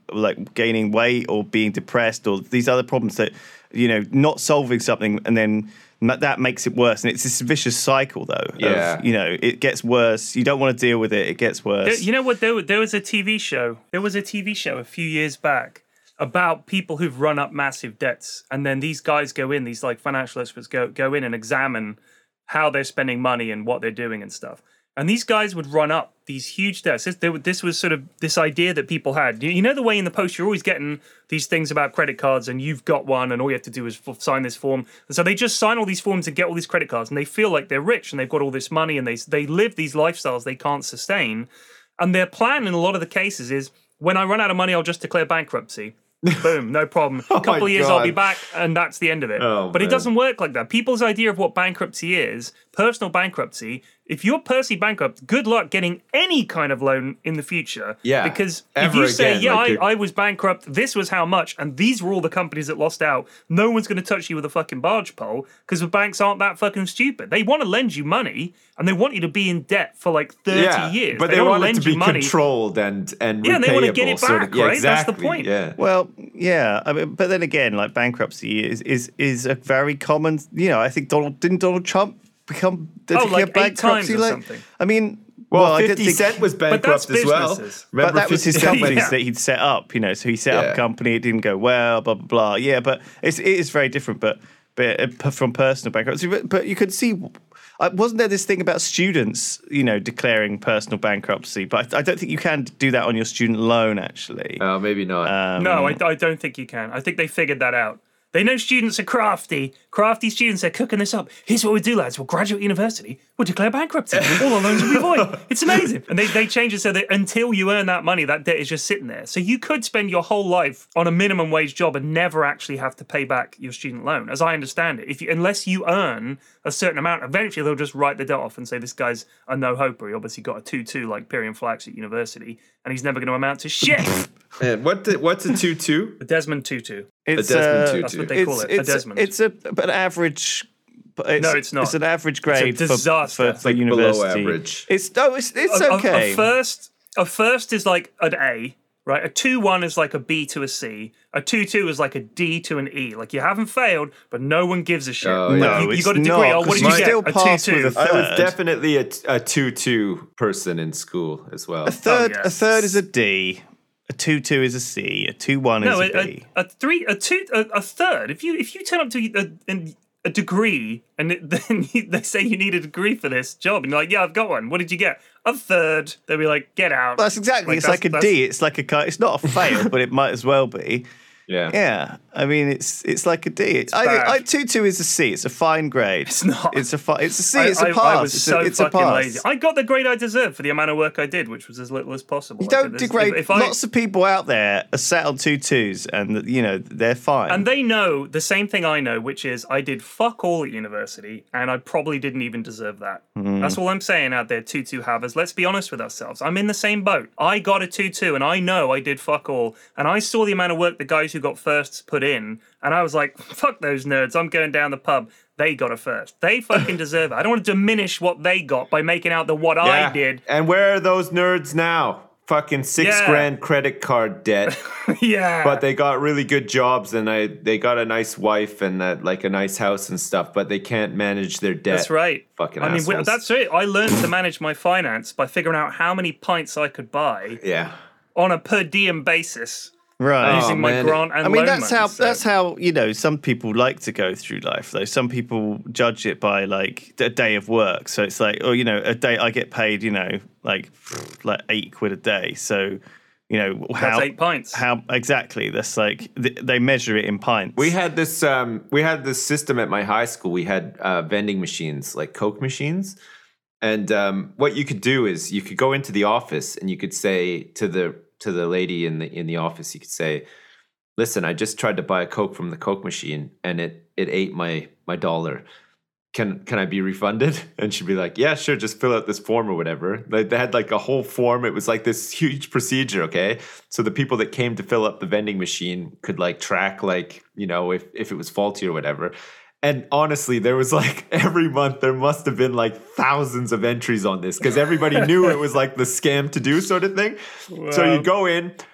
like gaining weight or being depressed or these other problems that, you know, not solving something and then that makes it worse. And it's this vicious cycle, though. Yeah. Of, you know, it gets worse. You don't want to deal with it. It gets worse. There, you know what? There, there was a T V show. There was a T V show a few years back about people who've run up massive debts. And then these guys go in, these like financial experts go, go in and examine how they're spending money and what they're doing and stuff. And these guys would run up these huge debts. This, they, this was sort of this idea that people had. You, you know the way in the Post you're always getting these things about credit cards and you've got one and all you have to do is f- sign this form. And so they just sign all these forms and get all these credit cards and they feel like they're rich and they've got all this money and they they live these lifestyles they can't sustain. And their plan in a lot of the cases is, when I run out of money, I'll just declare bankruptcy. Boom, no problem. A couple Oh of years, God. I'll be back, and that's the end of it. Oh, but it man. doesn't work like that. People's idea of what bankruptcy is, personal bankruptcy, if you're personally bankrupt, good luck getting any kind of loan in the future. Yeah, Because if ever you say, again, yeah, like I, you're- I was bankrupt, this was how much, and these were all the companies that lost out, no one's going to touch you with a fucking barge pole because the banks aren't that fucking stupid. They want to lend you money, and they want you to be in debt for like thirty yeah, years. but they, don't want it lend to be you money. controlled and and Yeah, and they want to get repayable, it sort back, of- yeah, right? That's the exactly, point. Yeah. Well, yeah, I mean, but then again, like bankruptcy is is is a very common. You know, I think Donald didn't Donald Trump become did Oh, he like get eight times bankruptcy? or like, something. I mean, Well, well, I did fifty think, Cent was that's bankrupt as well. businesses. but that was his fifty Cent? companies Yeah. that he'd set up. You know, so he set up Yeah. a company. It didn't go well. Blah blah blah. Yeah, but it's it is very different. But but uh, p- from personal bankruptcy, but, but you could see. Uh, wasn't there this thing about students, you know, declaring personal bankruptcy? But I, I don't think you can do that on your student loan, actually. Oh, maybe not. Um, No, I, I don't think you can. I think they figured that out. They know students are crafty. Crafty students are cooking this up. Here's what we do, lads. We'll graduate university. We'll declare bankruptcy. All our loans will be void. It's amazing. And they, they change it so that until you earn that money, that debt is just sitting there. So you could spend your whole life on a minimum wage job and never actually have to pay back your student loan, as I understand it. If you, unless you earn a certain amount, eventually they'll just write the debt off and say this guy's a no-hoper. He obviously got a two two like Pyrian Flax at university, and he's never going to amount to shit. Man, what the, what's a two two? The Desmond Tutu. It's A Desmond uh, Tutu. That's what they call it, a it's, Desmond. It's a but an average. but It's, No, it's not. It's an average grade for, disaster. for, for Like below university. average. It's no, it's it's A- a- okay. A, first, a first is like an A, right? A two one is like a B to a C. A two two is like a D to an E. Like you haven't failed, but no one gives a shit. Oh, Like, yeah. No, you, you it's got a degree. not, Oh, what 'cause did you you get? still A pass two two. with a I was Third. definitely a, t- a two two person in school as well. a third, yeah. a third is a D. A two two is a C. A two one No, is a a, B. a, a three, a two, a, a third. If you if you turn up to a, a, a degree and it, then you, they say you need a degree for this job, and you're like, yeah, I've got one. What did you get? A third. They'll be like, get out. That's exactly. it's that's- like a that's- D. It's like a. ki- It's not a fail, but it might as well be. Yeah. Yeah, I mean it's it's like a D. I think bad. I, two two is a C. It's a fine grade. It's not. It's a fi- It's a C. I, It's a I- pass. I was it's so a, it's a fucking pass. lazy. I got the grade I deserved for the amount of work I did, which was as little as possible. You Like, don't there's- degrade. if- if I- Lots of people out there are sat on two twos, and you know they're fine. And they know the same thing I know, which is I did fuck all at university, and I probably didn't even deserve that. Mm-hmm. That's all I'm saying out there, two two havers. Let's be honest with ourselves. I'm in the same boat. I got a two two, and I know I did fuck all. And I saw the amount of work the guys who got firsts put in, and I was like, fuck those nerds. I'm going down the pub. They got a first. They fucking deserve it. I don't want to diminish what they got by making out that what I Yeah. did. And where are those nerds now? Fucking six Yeah. grand credit card debt. Yeah. But they got really good jobs and I they got a nice wife and uh, like a nice house and stuff, but they can't manage their debt. That's right. Fucking I mean, we- assholes. that's it. I learned to manage my finance by figuring out how many pints I could buy Yeah. on a per diem basis right. Oh, using my man. grant and I mean, loan that's money, how so- that's how you know some people like to go through life. Though some people judge it by like a day of work. So it's like, oh, you know, a day I get paid, you know, like like eight quid a day. So you know how That's eight pints. how exactly that's like th- they measure it in pints. We had this um we had this system at my high school. We had uh, vending machines, like Coke machines. And um, what you could do is you could go into the office and you could say to the to the lady in the in the office, you could say, "Listen, I just tried to buy a Coke from the Coke machine and it it ate my my dollar. Can can I be refunded?" And she'd be like, "Yeah, sure, just fill out this form or whatever." Like they had like a whole form. It was like this huge procedure, okay? So the people that came to fill up the vending machine could like track like, you know, if if it was faulty or whatever. And honestly, there was like every month there must have been like thousands of entries on this because everybody knew it was like the scam to do sort of thing. So Wow. you go in,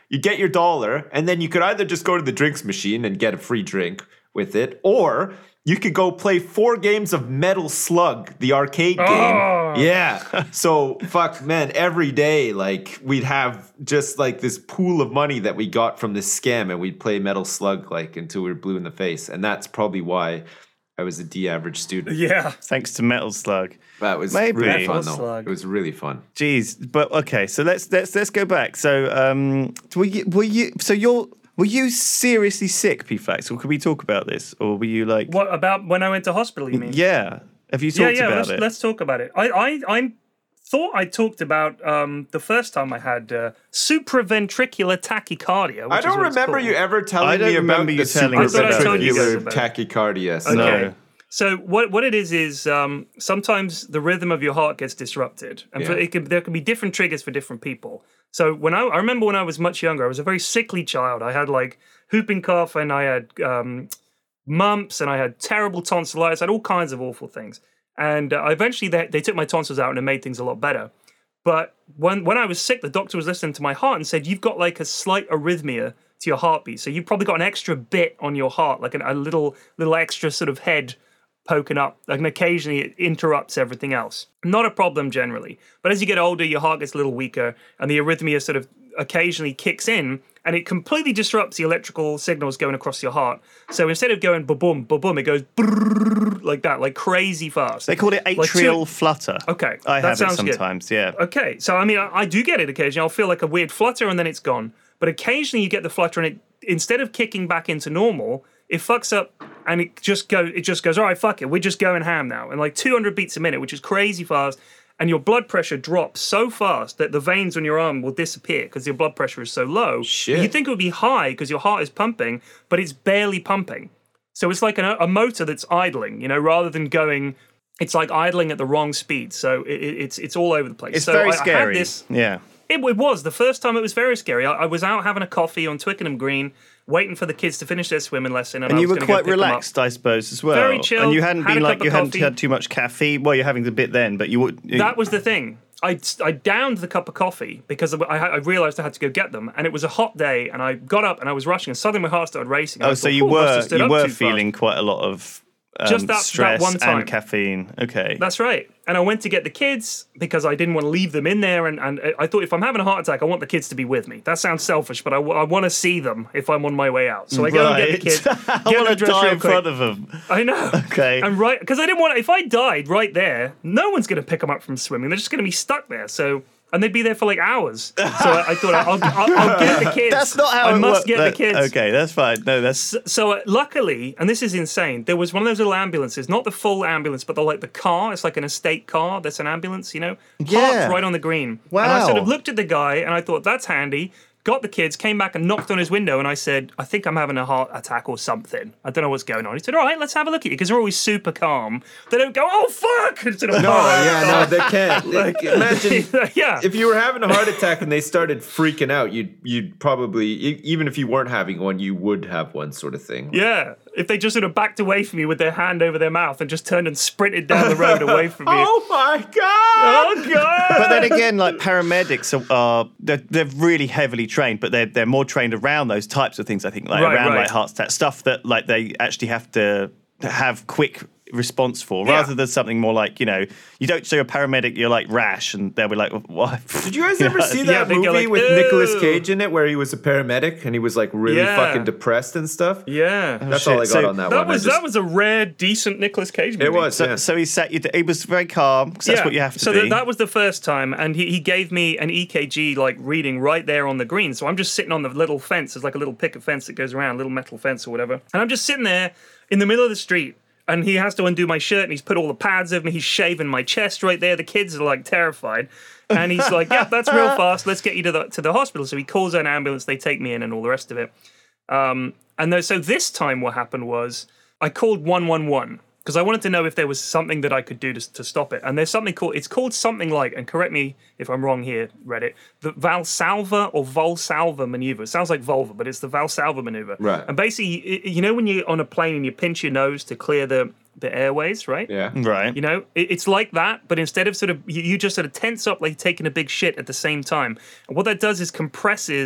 you get your dollar, and then you could either just go to the drinks machine and get a free drink with it, or you could go play four games of Metal Slug, the arcade game. Oh. Yeah. So, fuck, man, every day, like, we'd have just, like, this pool of money that we got from this scam, and we'd play Metal Slug, like, until we were blue in the face. And that's probably why I was a D-average student. Yeah. Thanks to Metal Slug. That was Maybe. really fun, Metal though. Slug. It was really fun. Jeez, but okay. So let's let's let's go back. So, um, were you were you so you're were you seriously sick, P-Fax, or could we talk about this, or were you like? What about when I went to hospital, you mean? Yeah. Have you Yeah, talked yeah, about let's, it? let's talk about it. I, I, I thought I talked about um, the first time I had uh, supraventricular tachycardia. Which I is don't what it's remember called. you ever telling I don't me about remember you the telling us about it. I thought I told you guys supraventricular about it. tachycardia. So. No. Okay. So what what it is is um, sometimes the rhythm of your heart gets disrupted, and Yeah. for, it can, there can be different triggers for different people. So when I, I remember when I was much younger, I was a very sickly child. I had like whooping cough, and I had um, mumps, and I had terrible tonsillitis. I had all kinds of awful things. And uh, eventually they, they took my tonsils out and it made things a lot better. But when when I was sick, the doctor was listening to my heart and said, you've got like a slight arrhythmia to your heartbeat. So you've probably got an extra bit on your heart, like an, a little little extra sort of head poking up. Like, and occasionally it interrupts everything else. Not a problem generally. But as you get older, your heart gets a little weaker and the arrhythmia sort of occasionally kicks in and it completely disrupts the electrical signals going across your heart. So instead of going ba-boom, ba-boom, it goes brrrr, like that, like crazy fast. They call it Like atrial two- flutter. Okay, I that have it sounds good. sometimes. Yeah. Okay, so I mean, I, I do get it occasionally. I'll feel like a weird flutter and then it's gone. But occasionally you get the flutter and it, instead of kicking back into normal, it fucks up and it just go. It just goes, all right, fuck it, we're just going ham now. And like two hundred beats a minute, which is crazy fast. And your blood pressure drops so fast that the veins on your arm will disappear because your blood pressure is so low. Shit. You think it would be high because your heart is pumping, but it's barely pumping. So it's like a, a motor that's idling, you know, rather than going. It's like idling at the wrong speed. So it, it, it's it's all over the place. It's so very I, scary. I had this. Yeah. It, it was. The first time it was very scary. I, I was out having a coffee on Twickenham Green, waiting for the kids to finish their swimming lesson. And, And I you was were gonna go quite pick them up. relaxed, I suppose, as well. Very chill, And you hadn't had been a like cup you of hadn't coffee. had too much caffeine. Well, you're having the bit then, but you would. That was the thing. I, I downed the cup of coffee because I, I realized I had to go get them. And it was a hot day. And I got up and I was rushing. And suddenly my heart started racing. And Oh, I so thought, you "Oh, I must have were stood you up were too fast." feeling quite a lot of um, Just that- that stress one time. and caffeine. Okay. That's right. And I went to get the kids because I didn't want to leave them in there. And, and I thought if I'm having a heart attack, I want the kids to be with me. That sounds selfish, but I, w- I want to see them if I'm on my way out. So I go and get the kids. I get want them to dressed die real in quick. front of them. I know. Okay. And right, because I didn't want. If I died right there, no one's going to pick them up from swimming. They're just going to be stuck there. So, and they'd be there for like hours. So I, I thought I'll, I'll, I'll get the kids. That's not how I it must works. get That- the kids. Okay, that's fine. No, that's So, so uh, luckily, and this is insane, there was one of those little ambulances, not the full ambulance, but the like the car. It's like an estate car. That's an ambulance, you know, parked Yeah. right on the green. And I Wow. sort of looked at the guy, and I thought that's handy. Got the kids, came back and knocked on his window, and I said, I think I'm having a heart attack or something. I don't know what's going on. He said, all right, let's have a look at you, because they're always super calm. They don't go, oh, fuck! Instead of, No, yeah, no, they can't. Like, imagine yeah. if you were having a heart attack and they started freaking out, you'd you'd probably, e- even if you weren't having one, you would have one sort of thing. Yeah, if they just sort of backed away from you with their hand over their mouth and just turned and sprinted down the road away from you. Oh my god! Oh, God! But then again, like paramedics are, are they're, they're really heavily trained, but they're they're more trained around those types of things. I think, like Right, around right. like heart attack stuff that like they actually have to have quick response for, Yeah. rather than something more like, you know, you don't say a paramedic, you're like rash, and they'll be like, what? Did you guys ever see Yeah, that they go movie like, with Nicolas "Ew." Cage in it where he was a paramedic and he was like really Yeah. fucking depressed and stuff? Yeah. That's shit. all I got So on that, That one. I was just- that was a rare, decent Nicolas Cage movie. It was, So, yeah. so he sat you. He was very calm because that's what you have to so be. that that was the first time, and he, he gave me an E K G like reading right there on the green. So I'm just sitting on the little fence. There's like a little picket fence that goes around, little metal fence or whatever. And I'm just sitting there in the middle of the street. And he has to undo my shirt, and he's put all the pads over me. He's shaving my chest right there. The kids are like terrified, and he's like, "Yep, that's real fast. Let's get you to the to the hospital." So he calls an ambulance. They take me in, and all the rest of it. Um, and though, so this time, what happened was I called one one one because I wanted to know if there was something that I could do to, to stop it. And there's something called, it's called something like, and correct me if I'm wrong here, Reddit, the Valsalva or Volsalva maneuver. It sounds like vulva, but it's the Valsalva maneuver. Right. And basically, y- you know when you're on a plane and you pinch your nose to clear the, the airways, right? Yeah. right. You know, it, it's like that, but instead of sort of, you, you just sort of tense up like taking a big shit at the same time. And what that does is compresses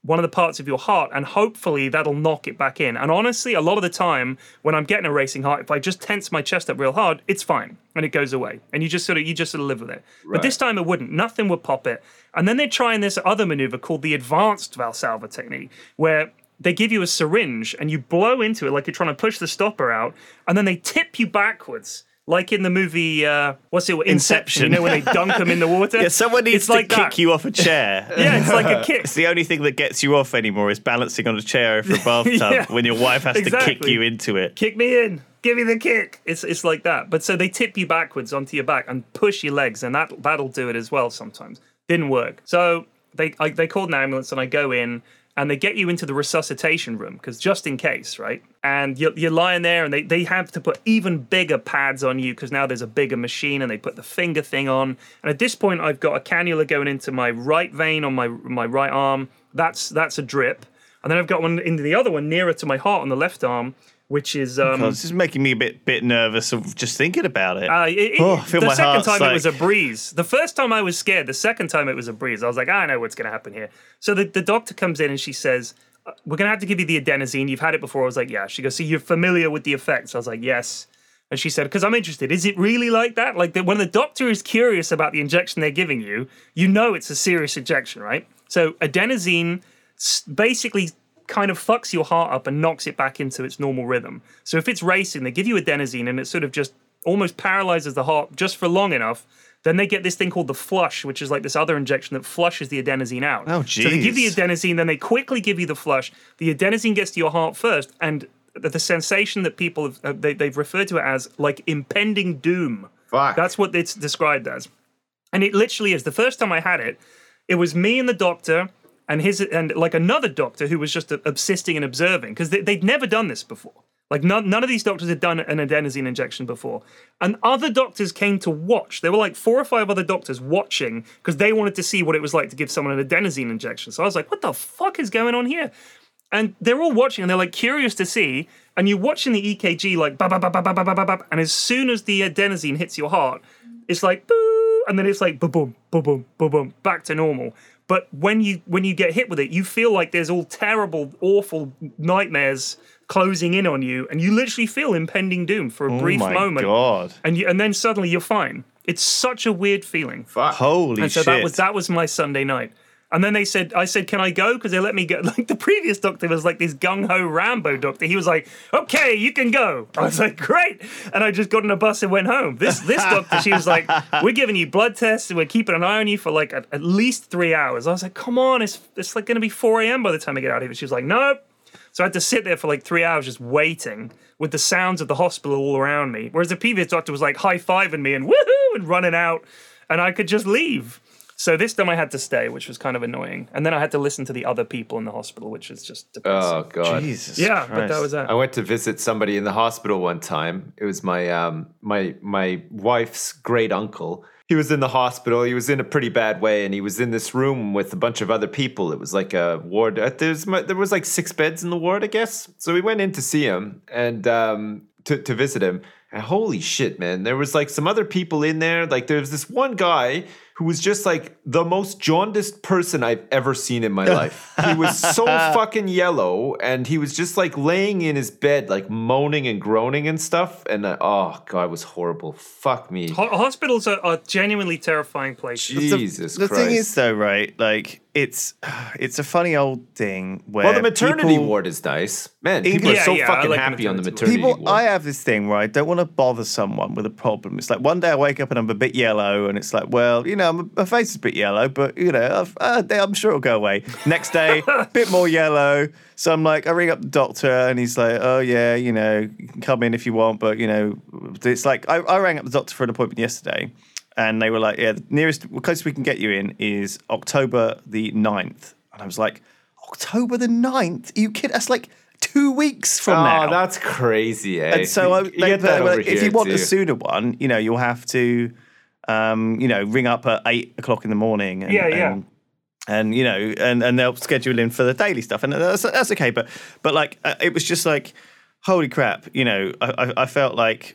one of the parts of your heart, and hopefully that'll knock it back in. And honestly, a lot of the time when I'm getting a racing heart, if I just tense my chest up real hard, it's fine and it goes away, and you just sort of you just sort of live with it. Right. But this time it wouldn't. Nothing would pop it. And then they're trying this other maneuver called the advanced Valsalva technique, where they give you a syringe and you blow into it like you're trying to push the stopper out, and then they tip you backwards. Like in the movie, uh, what's it? Inception. Inception. You know, when they dunk them in the water? Yeah, someone needs it's to like kick that. you off a chair. Yeah, it's like a kick. It's the only thing that gets you off anymore is balancing on a chair over a bathtub yeah, when your wife has exactly. to kick you into it. Kick me in. Give me the kick. It's it's like that. But so they tip you backwards onto your back and push your legs, and that, that'll do it as well sometimes. Didn't work. So they I, they called an ambulance, and I go in, and they get you into the resuscitation room, because just in case, right? And you're, you're lying there, and they, they have to put even bigger pads on you, because now there's a bigger machine, and they put the finger thing on. And at this point, I've got a cannula going into my right vein on my my right arm. That's that's a drip. And then I've got one into the other one nearer to my heart on the left arm, which is... Um, God, this is making me a bit bit nervous of just thinking about it. Uh, it, it oh, I feel the my second heart's time like... it was a breeze. The first time I was scared. The second time it was a breeze. I was like, I know what's going to happen here. So the, the doctor comes in and she says, we're going to have to give you the adenosine. You've had it before. I was like, yeah. She goes, so you're familiar with the effects? I was like, yes. And she said, because I'm interested. Is it really like that? Like the, when the doctor is curious about the injection they're giving you, you know it's a serious injection, right? So adenosine basically kind of fucks your heart up and knocks it back into its normal rhythm. So if it's racing, they give you adenosine and it sort of just almost paralyzes the heart just for long enough. Then they get this thing called the flush, which is like this other injection that flushes the adenosine out. Oh, geez. So they give the adenosine, then they quickly give you the flush. The adenosine gets to your heart first, and the, the sensation that people have, uh, they, they've referred to it as like impending doom. Fuck. That's what it's described as. And it literally is. The first time I had it, it was me and the doctor and his and like another doctor who was just assisting and observing, because they, they'd never done this before. Like none, none of these doctors had done an adenosine injection before. And other doctors came to watch. There were like four or five other doctors watching because they wanted to see what it was like to give someone an adenosine injection. So I was like, what the fuck is going on here? And they're all watching and they're like curious to see. And you're watching the E K G like ba ba ba ba ba ba ba ba, and as soon as the adenosine hits your heart, it's like boo, and then it's like boom boom boom boom boom boom back to normal. But when you when you get hit with it, you feel like there's all terrible, awful nightmares closing in on you, and you literally feel impending doom for a oh brief my moment. God. And you, and then suddenly you're fine. It's such a weird feeling. Fuck. Holy and so shit. that was that was my Sunday night. And then they said, I said, can I go? Because they let me go. Like the previous doctor was like this gung-ho Rambo doctor. He was like, okay, you can go. I was like, great. And I just got on a bus and went home. This this doctor, she was like, we're giving you blood tests and we're keeping an eye on you for like at, at least three hours. I was like, come on, it's it's like going to be four a.m. by the time I get out of here. She was like, nope. So I had to sit there for like three hours just waiting with the sounds of the hospital all around me. Whereas the previous doctor was like high-fiving me and woohoo and running out, and I could just leave. So this time I had to stay, which was kind of annoying. And then I had to listen to the other people in the hospital, which was just depressing. Oh, God. Jesus yeah, Christ. but that was that. I went to visit somebody in the hospital one time. It was my um, my my wife's great uncle. He was in the hospital. He was in a pretty bad way, and he was in this room with a bunch of other people. It was like a ward. Uh, There was, there was like six beds in the ward, I guess. So we went in to see him and um, to, to visit him. And holy shit, man. There was like some other people in there. Like there was this one guy who was just like the most jaundiced person I've ever seen in my life. He was so fucking yellow, and he was just like laying in his bed, like moaning and groaning and stuff. And uh, oh God, it was horrible. Fuck me. Ho- hospitals are, are genuinely terrifying places. Jesus The Christ. thing is, though, right? Like, it's it's a funny old thing where well, the maternity people, ward is nice. Man, people English- are so Yeah, yeah, I fucking like the happy on the maternity maternity People, ward. I have this thing where I don't want to bother someone with a problem. It's like one day I wake up and I'm a bit yellow, and it's like, well, you know, my face is a bit yellow, but you know, I've, uh, I'm sure it'll go away. Next day, a bit more yellow. So I'm like, I ring up the doctor, and he's like, oh yeah, you know, you can come in if you want, but you know, it's like I, I rang up the doctor for an appointment yesterday, and they were like, yeah, the nearest, the closest we can get you in is October the ninth. And I was like, October the ninth? Are you kidding? That's like two weeks from oh, now. that's crazy, eh? And so I, You they, get that they were over like, if here, you want too. a sooner one, you know, you'll have to, um, you know, ring up at eight o'clock in the morning. And, Yeah, yeah. And, and you know, and, and they'll schedule in for the daily stuff, and that's that's okay. But but like, uh, it was just like, holy crap, you know, I, I, I felt like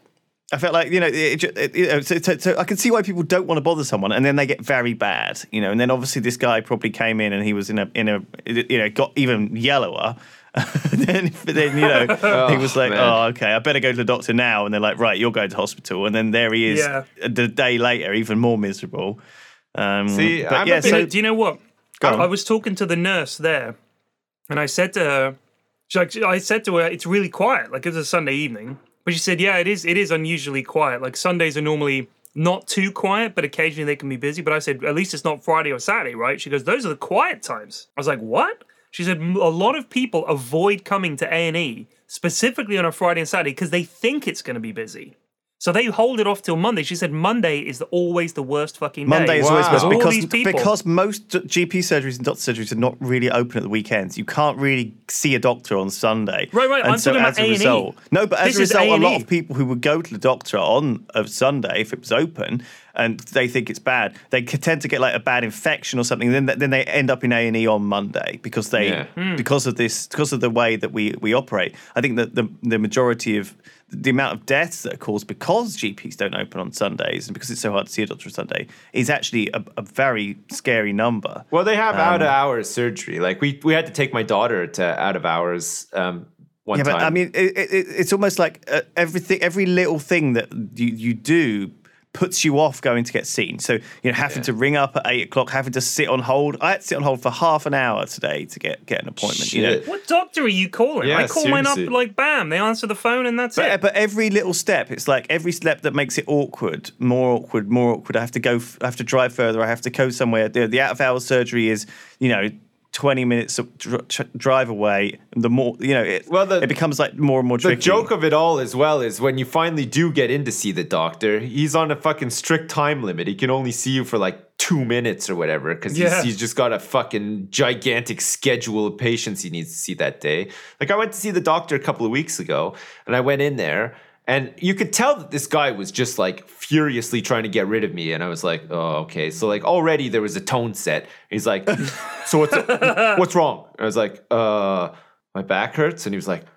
I felt like, you know, it, it, you know so, so, so I can see why people don't want to bother someone, and then they get very bad, you know. And then obviously this guy probably came in and he was in a in a you know got even yellower. then, then you know oh, he was like, man. oh, okay, I better go to the doctor now. And they're like, right, you're going to hospital. And then there he is, yeah. the day later, even more miserable. Um, See, but I'm yeah, a so, do you know what? Go I, on. I was talking to the nurse there, and I said to her, she like, I said to her, it's really quiet. Like, it was a Sunday evening. But she said, yeah, it is It is unusually quiet. Like, Sundays are normally not too quiet, but occasionally they can be busy. But I said, at least it's not Friday or Saturday, right? She goes, those are the quiet times. I was like, what? She said, a lot of people avoid coming to A and E, specifically on a Friday and Saturday, because they think it's going to be busy. So they hold it off till Monday. She said Monday is the, always the worst fucking day. Monday is Wow. always worse All because, these people. because most G P surgeries and doctor surgeries are not really open at the weekends. You can't really see a doctor on Sunday. Right, right. And I'm so talking as about a A and E. result, no, but as This a is result, a lot A and E. of people who would go to the doctor on a Sunday if it was open and they think it's bad, they could tend to get like a bad infection or something. Then then they end up in A and E on Monday because they Yeah. Hmm. because of this because of the way that we we operate. I think that the the majority of the amount of deaths that are caused because G Ps don't open on Sundays and because it's so hard to see a doctor on Sunday is actually a, a very scary number. Well, they have Um, out of hours surgery. Like we we had to take my daughter to out of hours um, one Yeah, time. but I mean, it, it, it's almost like uh, everything, every little thing that you, you do puts you off going to get seen. So, you know, having Yeah. to ring up at eight o'clock, having to sit on hold. I had to sit on hold for half an hour today to get, get an appointment. You know, Shit. What doctor are you calling? Yeah, I call mine up seriously. like bam, they answer the phone and that's But, it. but every little step, it's like every step that makes it awkward, more awkward, more awkward. I have to go, f- I have to drive further. I have to go somewhere. The, the out of hours surgery is, you know, twenty minutes of dr- tr- drive away. The more, you know, it, Well, the- it becomes like more and more The tricky. joke of it all as well is when you finally do get in to see the doctor, he's on a fucking strict time limit. He can only see you for like two minutes or whatever because Yeah. he's, he's just got a fucking gigantic schedule of patients he needs to see that day. Like I went to see the doctor a couple of weeks ago and I went in there and you could tell that this guy was just like furiously trying to get rid of me. And I was like, oh, okay. So like already there was a tone set. He's like, so what's, what's wrong? And I was like, uh, my back hurts. And he was like,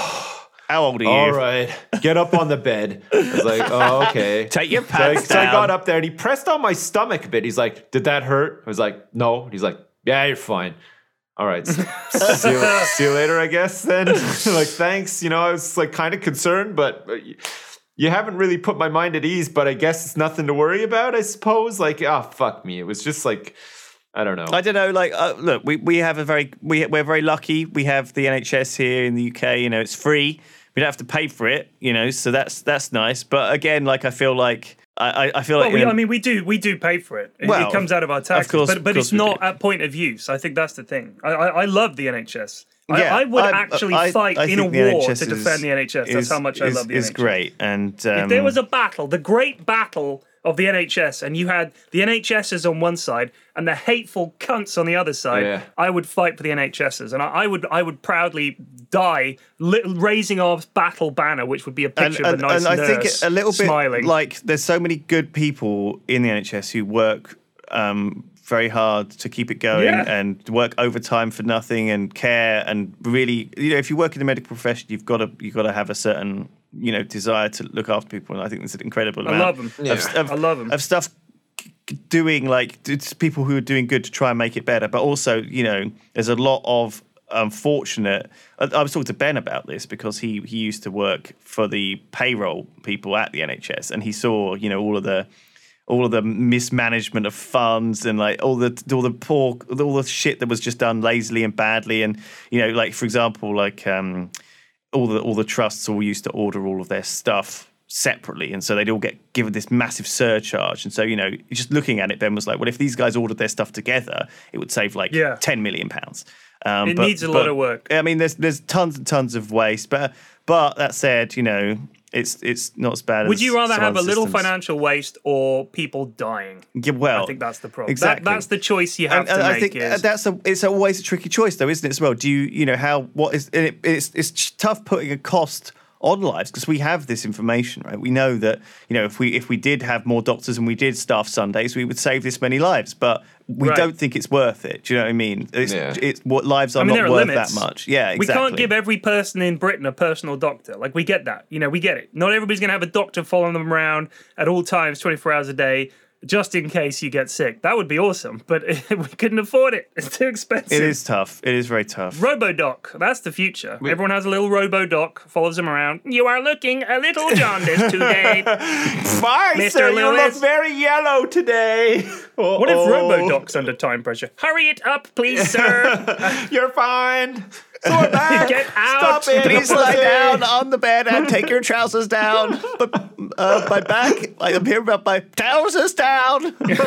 How old are you? all right, get up on the bed. I was like, oh, okay. Take your So I, pants so I down. got up there and he pressed on my stomach a bit. He's like, did that hurt? I was like, no. He's like, yeah, you're fine. All right. s- see, you, see you later, I guess, then. Like, thanks. You know, I was like kind of concerned, but uh, you- you haven't really put my mind at ease, but I guess it's nothing to worry about, I suppose. Like, oh, fuck me. It was just like, I don't know. I don't know. Like, uh, look, we, we have a very we we're very lucky. We have the N H S here in the U K. You know, it's free. We don't have to pay for it. You know, so that's that's nice. But again, like, I feel like I I- I feel Well, like we, in a- I mean, we do we do pay for it. It, Well, it comes out of our taxes, course- but but of course it's we not do. at point of use. I think that's the thing. I I, I love the N H S. Yeah, I, I would I- actually I- fight I in a think the war N H S to defend is- the N H S. That's is- how much I is- love the is N H S. great. And um, If there was a battle, the great battle of the N H S, and you had the N H S's on one side and the hateful cunts on the other side, Yeah. I would fight for the N H S's, and I, I would I would proudly die li- raising our battle banner, which would be a picture of a nice and I think nurse it- a little bit smiling. like there's so many good people in the N H S who work um, very hard to keep it going Yeah. and work overtime for nothing and care and really, you know, if you work in the medical profession, you've got to you've got to have a certain, you know, desire to look after people, and I think there's an incredible I amount love 'em. of, Yeah. of, I love 'em. of stuff doing, like, it's people who are doing good to try and make it better, but also, you know, there's a lot of unfortunate. I, I was talking to Ben about this because he he used to work for the payroll people at the N H S, and he saw, you know, all of the all of the mismanagement of funds and like all the all the poor all the shit that was just done lazily and badly, and you know, like for example, like um, all the all the trusts all used to order all of their stuff separately, and so they'd all get given this massive surcharge. And so, you know, just looking at it, Ben was like, well, if these guys ordered their stuff together, it would save like Yeah. ten million pounds. Um, It needs a lot of work. I mean, there's there's tons and tons of waste, but but that said, you know, it's it's not as bad. Would as you rather some have a other little systems. financial waste or people dying? Yeah, well, I think that's the problem. exactly. That, that's the choice you have And, and to I make. think is, that's a it's always a tricky choice, though, isn't it? As well, do you you know how what is and it, it's it's tough putting a cost on lives because we have this information, right? We know that, you know, if we if we did have more doctors and we did staff Sundays, we would save this many lives. But we Right. don't think it's worth it. Do you know what I mean? It's, Yeah. it's what lives are I mean, there not are worth limits. that much. Yeah, We exactly. can't give every person in Britain a personal doctor. Like, we get that. You know, we get it. Not everybody's going to have a doctor following them around at all times, twenty-four hours a day, just in case you get sick. That would be awesome, but we couldn't afford it. It's too expensive. It is tough. It is very tough. RoboDoc, that's the future. Everyone has a little RoboDoc, follows them around. You are looking a little jaundiced today. Bye, Mister sir. You Lewis. look very yellow today. What if Uh-oh. RoboDoc's under time pressure? Hurry it up, please, sir. You're fine. So am I. Get out. Stop it. Please lie down on the bed and take your trousers down. But uh, my back, I'm here about my trousers down.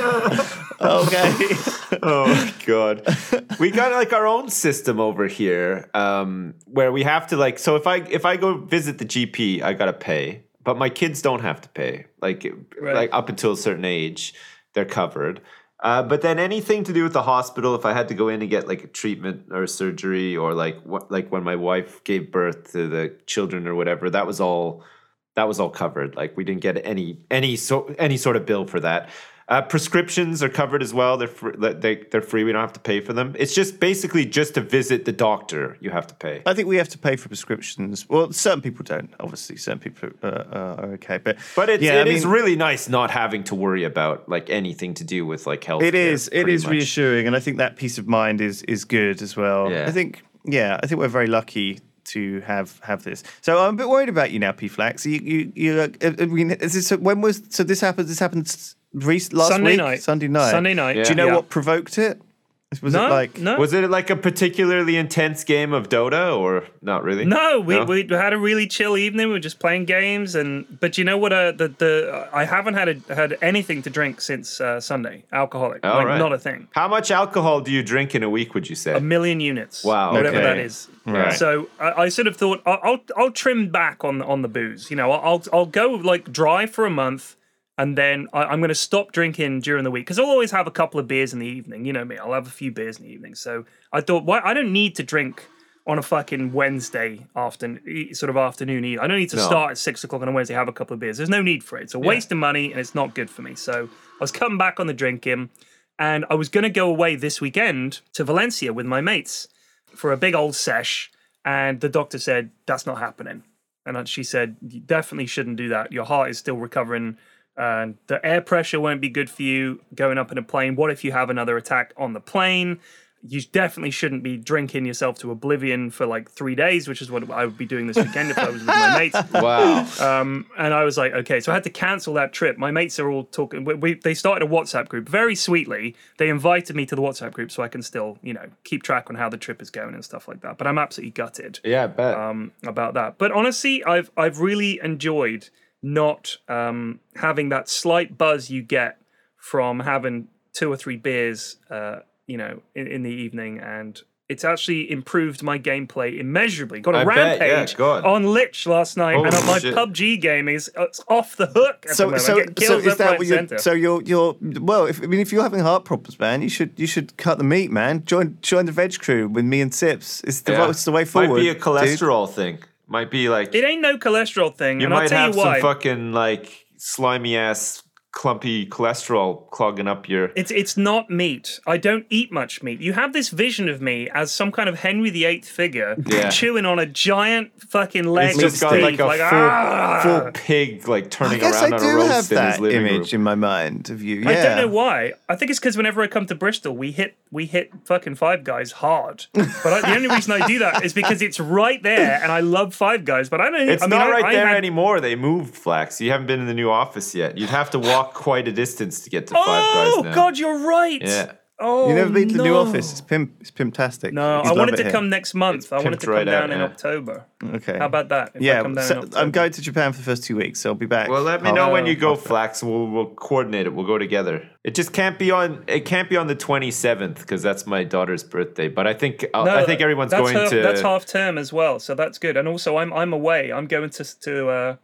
Okay. Oh my god. We got like our own system over here, um, where we have to like. So if I if I go visit the G P, I gotta pay, but my kids don't have to pay. Like Right. like up until a certain age, they're covered. Uh, but then anything to do with the hospital, if I had to go in and get like a treatment or a surgery, or like what like when my wife gave birth to the children or whatever, that was all that was all covered. Like we didn't get any any so any sort of bill for that. Uh, prescriptions are covered as well. They're free, they they're free. We don't have to pay for them. It's just basically just to visit the doctor. You have to pay. I think we have to pay for prescriptions. Well, certain people don't. Obviously, certain people uh, uh, are okay. But But it's, yeah, it I is mean, really nice not having to worry about like anything to do with like health. It is. It is reassuring, and I think that peace of mind is is good as well. Yeah. I think. Yeah, I think we're very lucky to have have this. So I'm a bit worried about you now, P Flax. You you you. Uh, I mean, is this, when was so this happened? This happened rec- last Sunday week. night. Sunday night. Sunday night. Do you know Yeah. what provoked it? Was No, it like no. Was it like a particularly intense game of Dota, or not really? No, we, we had a really chill evening. We were just playing games, and but you know what? Uh, the the I haven't had a, had anything to drink since uh, Sunday. Alcoholic, Oh, like right. not a thing. How much alcohol do you drink in a week? Would you say? A million units. Wow, whatever okay. that is. Right. So I, I sort of thought I'll, I'll I'll trim back on on the booze. You know, I'll I'll go like dry for a month. And then I, I'm going to stop drinking during the week because I'll always have a couple of beers in the evening. You know me, I'll have a few beers in the evening. So I thought, why? I don't need to drink on a fucking Wednesday afternoon, sort of afternoon. I don't need to No. start at six o'clock on a Wednesday, have a couple of beers. There's no need for it. It's a waste of money and it's not good for me. So I was cutting back on the drinking, and I was going to go away this weekend to Valencia with my mates for a big old sesh. And the doctor said, that's not happening. And she said, you definitely shouldn't do that. Your heart is still recovering. And the air pressure won't be good for you going up in a plane. What if you have another attack on the plane? You definitely shouldn't be drinking yourself to oblivion for like three days, which is what I would be doing this weekend if I was with my mates. Wow. Um, and I was like, okay, so I had to cancel that trip. My mates are all talking. We, we, they started a WhatsApp group very sweetly. They invited me to the WhatsApp group so I can still, you know, keep track on how the trip is going and stuff like that. But I'm absolutely gutted Yeah, I bet. um, about that. But honestly, I've I've really enjoyed not um, having that slight buzz you get from having two or three beers, uh, you know, in, in the evening, and it's actually improved my gameplay immeasurably. Got a I bet, yeah, rampage God. on Lich last night, Holy and my shit. P U B G game is it's off the hook. At the so moment. so I get so kills is left, that right, what you're center. so you're you're well if I mean if you're having heart problems, man, you should you should cut the meat, man. Join join the veg crew with me and Sips. It's the Yeah. it's the way forward. Might be a dude. cholesterol thing. Might be like It ain't no cholesterol thing, you and I'll might tell have you why. some fucking like slimy ass clumpy cholesterol clogging up your. It's it's not meat. I don't eat much meat. You have this vision of me as some kind of Henry the Eighth figure Yeah. chewing on a giant fucking leg It's of just got beef. like a like, full, "Ah!" full pig like I turning guess around I on a do roast have in that his living image room. in my mind of you. Yeah. I don't know why. I think it's because whenever I come to Bristol, we hit we hit fucking Five Guys hard. But I, the only reason I do that is because it's right there, and I love Five Guys. But I don't. It's I mean, not I, right I there had, anymore. They moved, Flax. You haven't been in the new office yet. You'd have to walk quite a distance to get to Five Oh Guys now. God, you're right. Yeah. Oh, You never been to the new no. office? It's pimp. It's pimptastic. No, You'd I love wanted it to here. come next month. I wanted pimped to come right down out, in yeah. October. Okay. How about that? If I Yeah, come down so in I'm October? going to Japan for the first two weeks, so I'll be back. Well, let me Oh. know when you go, okay. Flax. We'll we'll coordinate it. We'll go together. It just can't be on. It can't be on the twenty-seventh because that's my daughter's birthday. But I think uh, No, I think everyone's that's going her- to. That's half term as well, so that's good. And also, I'm I'm away. I'm going to to uh,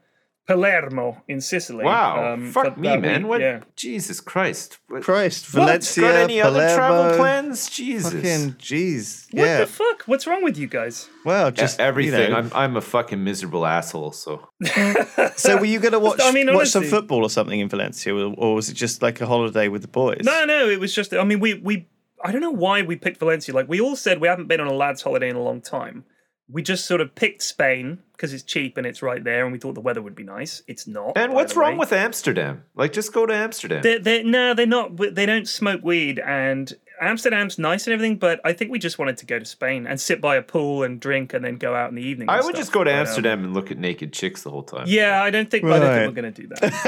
Palermo in Sicily. Wow, um, fuck for me, that man. week, What? Yeah. Jesus Christ. What? Christ, What? Valencia, Got any Palermo, other travel plans? Jesus. Fucking jeez. What Yeah. the fuck? What's wrong with you guys? Well, Just just everything. You know. I'm I'm a fucking miserable asshole. So So were you going to watch I mean, watch some honestly- football or something in Valencia, or, or was it just like a holiday with the boys? No, no, it was just. I mean, we we. I don't know why we picked Valencia. Like we all said, we haven't been on a lads' holiday in a long time. We just sort of picked Spain because it's cheap and it's right there, and we thought the weather would be nice. It's not. and by what's the wrong way. with Amsterdam? Like, just go to Amsterdam. They're, they're, no, they're not. They don't smoke weed, and Amsterdam's nice and everything. But I think we just wanted to go to Spain and sit by a pool and drink, and then go out in the evening. I and would stuff. just go to But, um, Amsterdam and look at naked chicks the whole time. yeah, I don't think. I don't Right. think we're going to do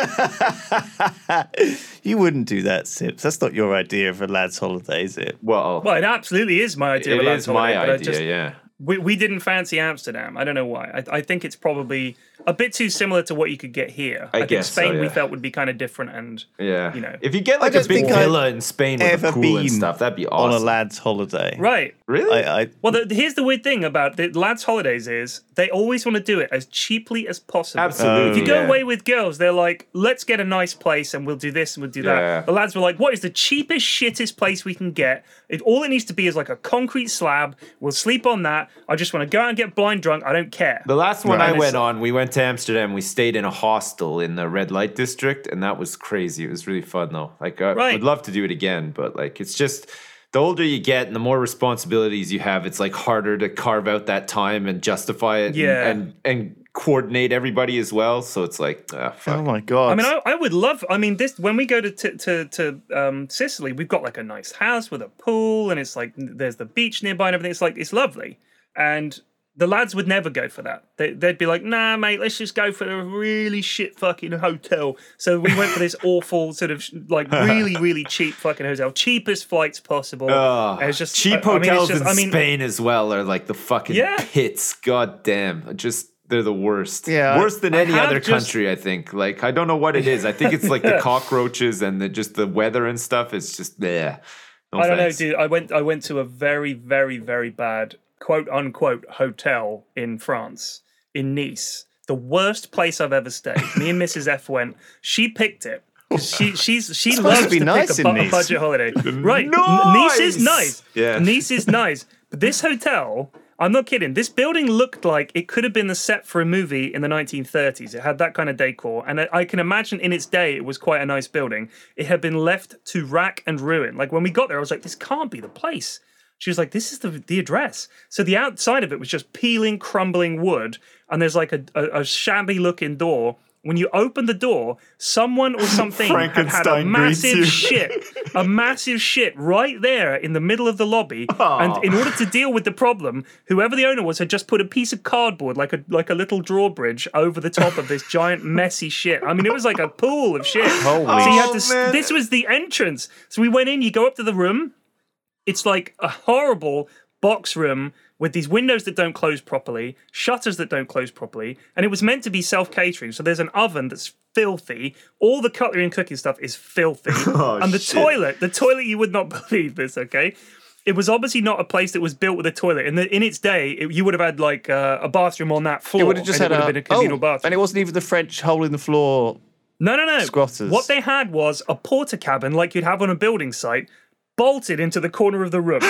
that. You wouldn't do that, Sips. That's not your idea of a lad's holiday, is it? Well, Well, it absolutely is my idea. it of a lads' is my holiday, but I idea. just- Yeah. We we didn't fancy Amsterdam. I don't know why. I, I think it's probably a bit too similar to what you could get here. I think guess so, Spain we yeah. felt would be kind of different, and Yeah. You know. if you get like a don't big think I've villa in Spain with a Ever pool been and stuff, that'd be on awesome. a lad's holiday? right. Really? I, I Well, the, here's the weird thing about the lads' holidays is they always want to do it as cheaply as possible. Absolutely. If you go yeah. away with girls, they're like, let's get a nice place and we'll do this and we'll do that. Yeah. The lads were like, what is the cheapest, shittest place we can get? It, all it needs to be is like a concrete slab. We'll sleep on that. I just want to go out and get blind drunk. I don't care. The last one Right. I And went it's- on, we went to Amsterdam. We stayed in a hostel in the red light district, and that was crazy. It was really fun, though. Like, I Right. would love to do it again, but like, it's just the older you get and the more responsibilities you have, it's like harder to carve out that time and justify it, Yeah. and, and and coordinate everybody as well. So it's like, ah, fuck. oh my god! I mean, I, I would love. I mean, this when we go to to to, to um, Sicily, we've got like a nice house with a pool, and it's like there's the beach nearby and everything. It's like it's lovely, and the lads would never go for that. They, they'd be like, "Nah, mate, let's just go for a really shit fucking hotel." So we went for this awful sort of like really really cheap fucking hotel, cheapest flights possible. Oh, And it's just cheap I- I mean, it's hotels just- in I mean, Spain as well are like the fucking Yeah. pits. God damn. Just they're the worst. Yeah, Worse than I any have other just- country, I think. Like, I don't know what it is. I think it's like the cockroaches and the, just the weather and stuff. It's just there. No I don't thanks. know, dude. I went I went to a very, very, very bad quote unquote hotel in France, in Nice. The worst place I've ever stayed. Me and Missus F went. She picked it. 'Cause She she's she supposed to loves be to nice pick a, in bu- a Nice. budget holiday. Right. N- Nice! Nice is nice. Yeah. Nice is nice. But this hotel, I'm not kidding. This building looked like it could have been the set for a movie in the nineteen thirties. It had that kind of decor. And I, I can imagine in its day, it was quite a nice building. It had been left to rack and ruin. Like when we got there, I was like, this can't be the place. She was like, this is the the address. So the outside of it was just peeling, crumbling wood. And there's like a, a, a shabby looking door. When you open the door, someone or something had had a Frankenstein greets you. massive shit, a massive shit right there in the middle of the lobby. And in order to deal with the problem, whoever the owner was had just put a piece of cardboard, like a like a little drawbridge, over the top of this giant messy shit. I mean, it was like a pool of shit. Holy so you had Oh, to. s- man. This was the entrance. So we went in. You go up to the room. It's like a horrible box room with these windows that don't close properly, shutters that don't close properly, and it was meant to be self-catering. So there's an oven that's filthy. All the cutlery and cooking stuff is filthy. Oh, and the shit. toilet, the toilet, you would not believe this, okay? It was obviously not a place that was built with a toilet. In the in its day, it, you would have had like uh, a bathroom on that floor. it would have just and had it would a, have been a communal oh, bathroom. and it wasn't even the French hole in the floor. No, no, no. Squatters. What they had was a porta cabin like you'd have on a building site, bolted into the corner of the room.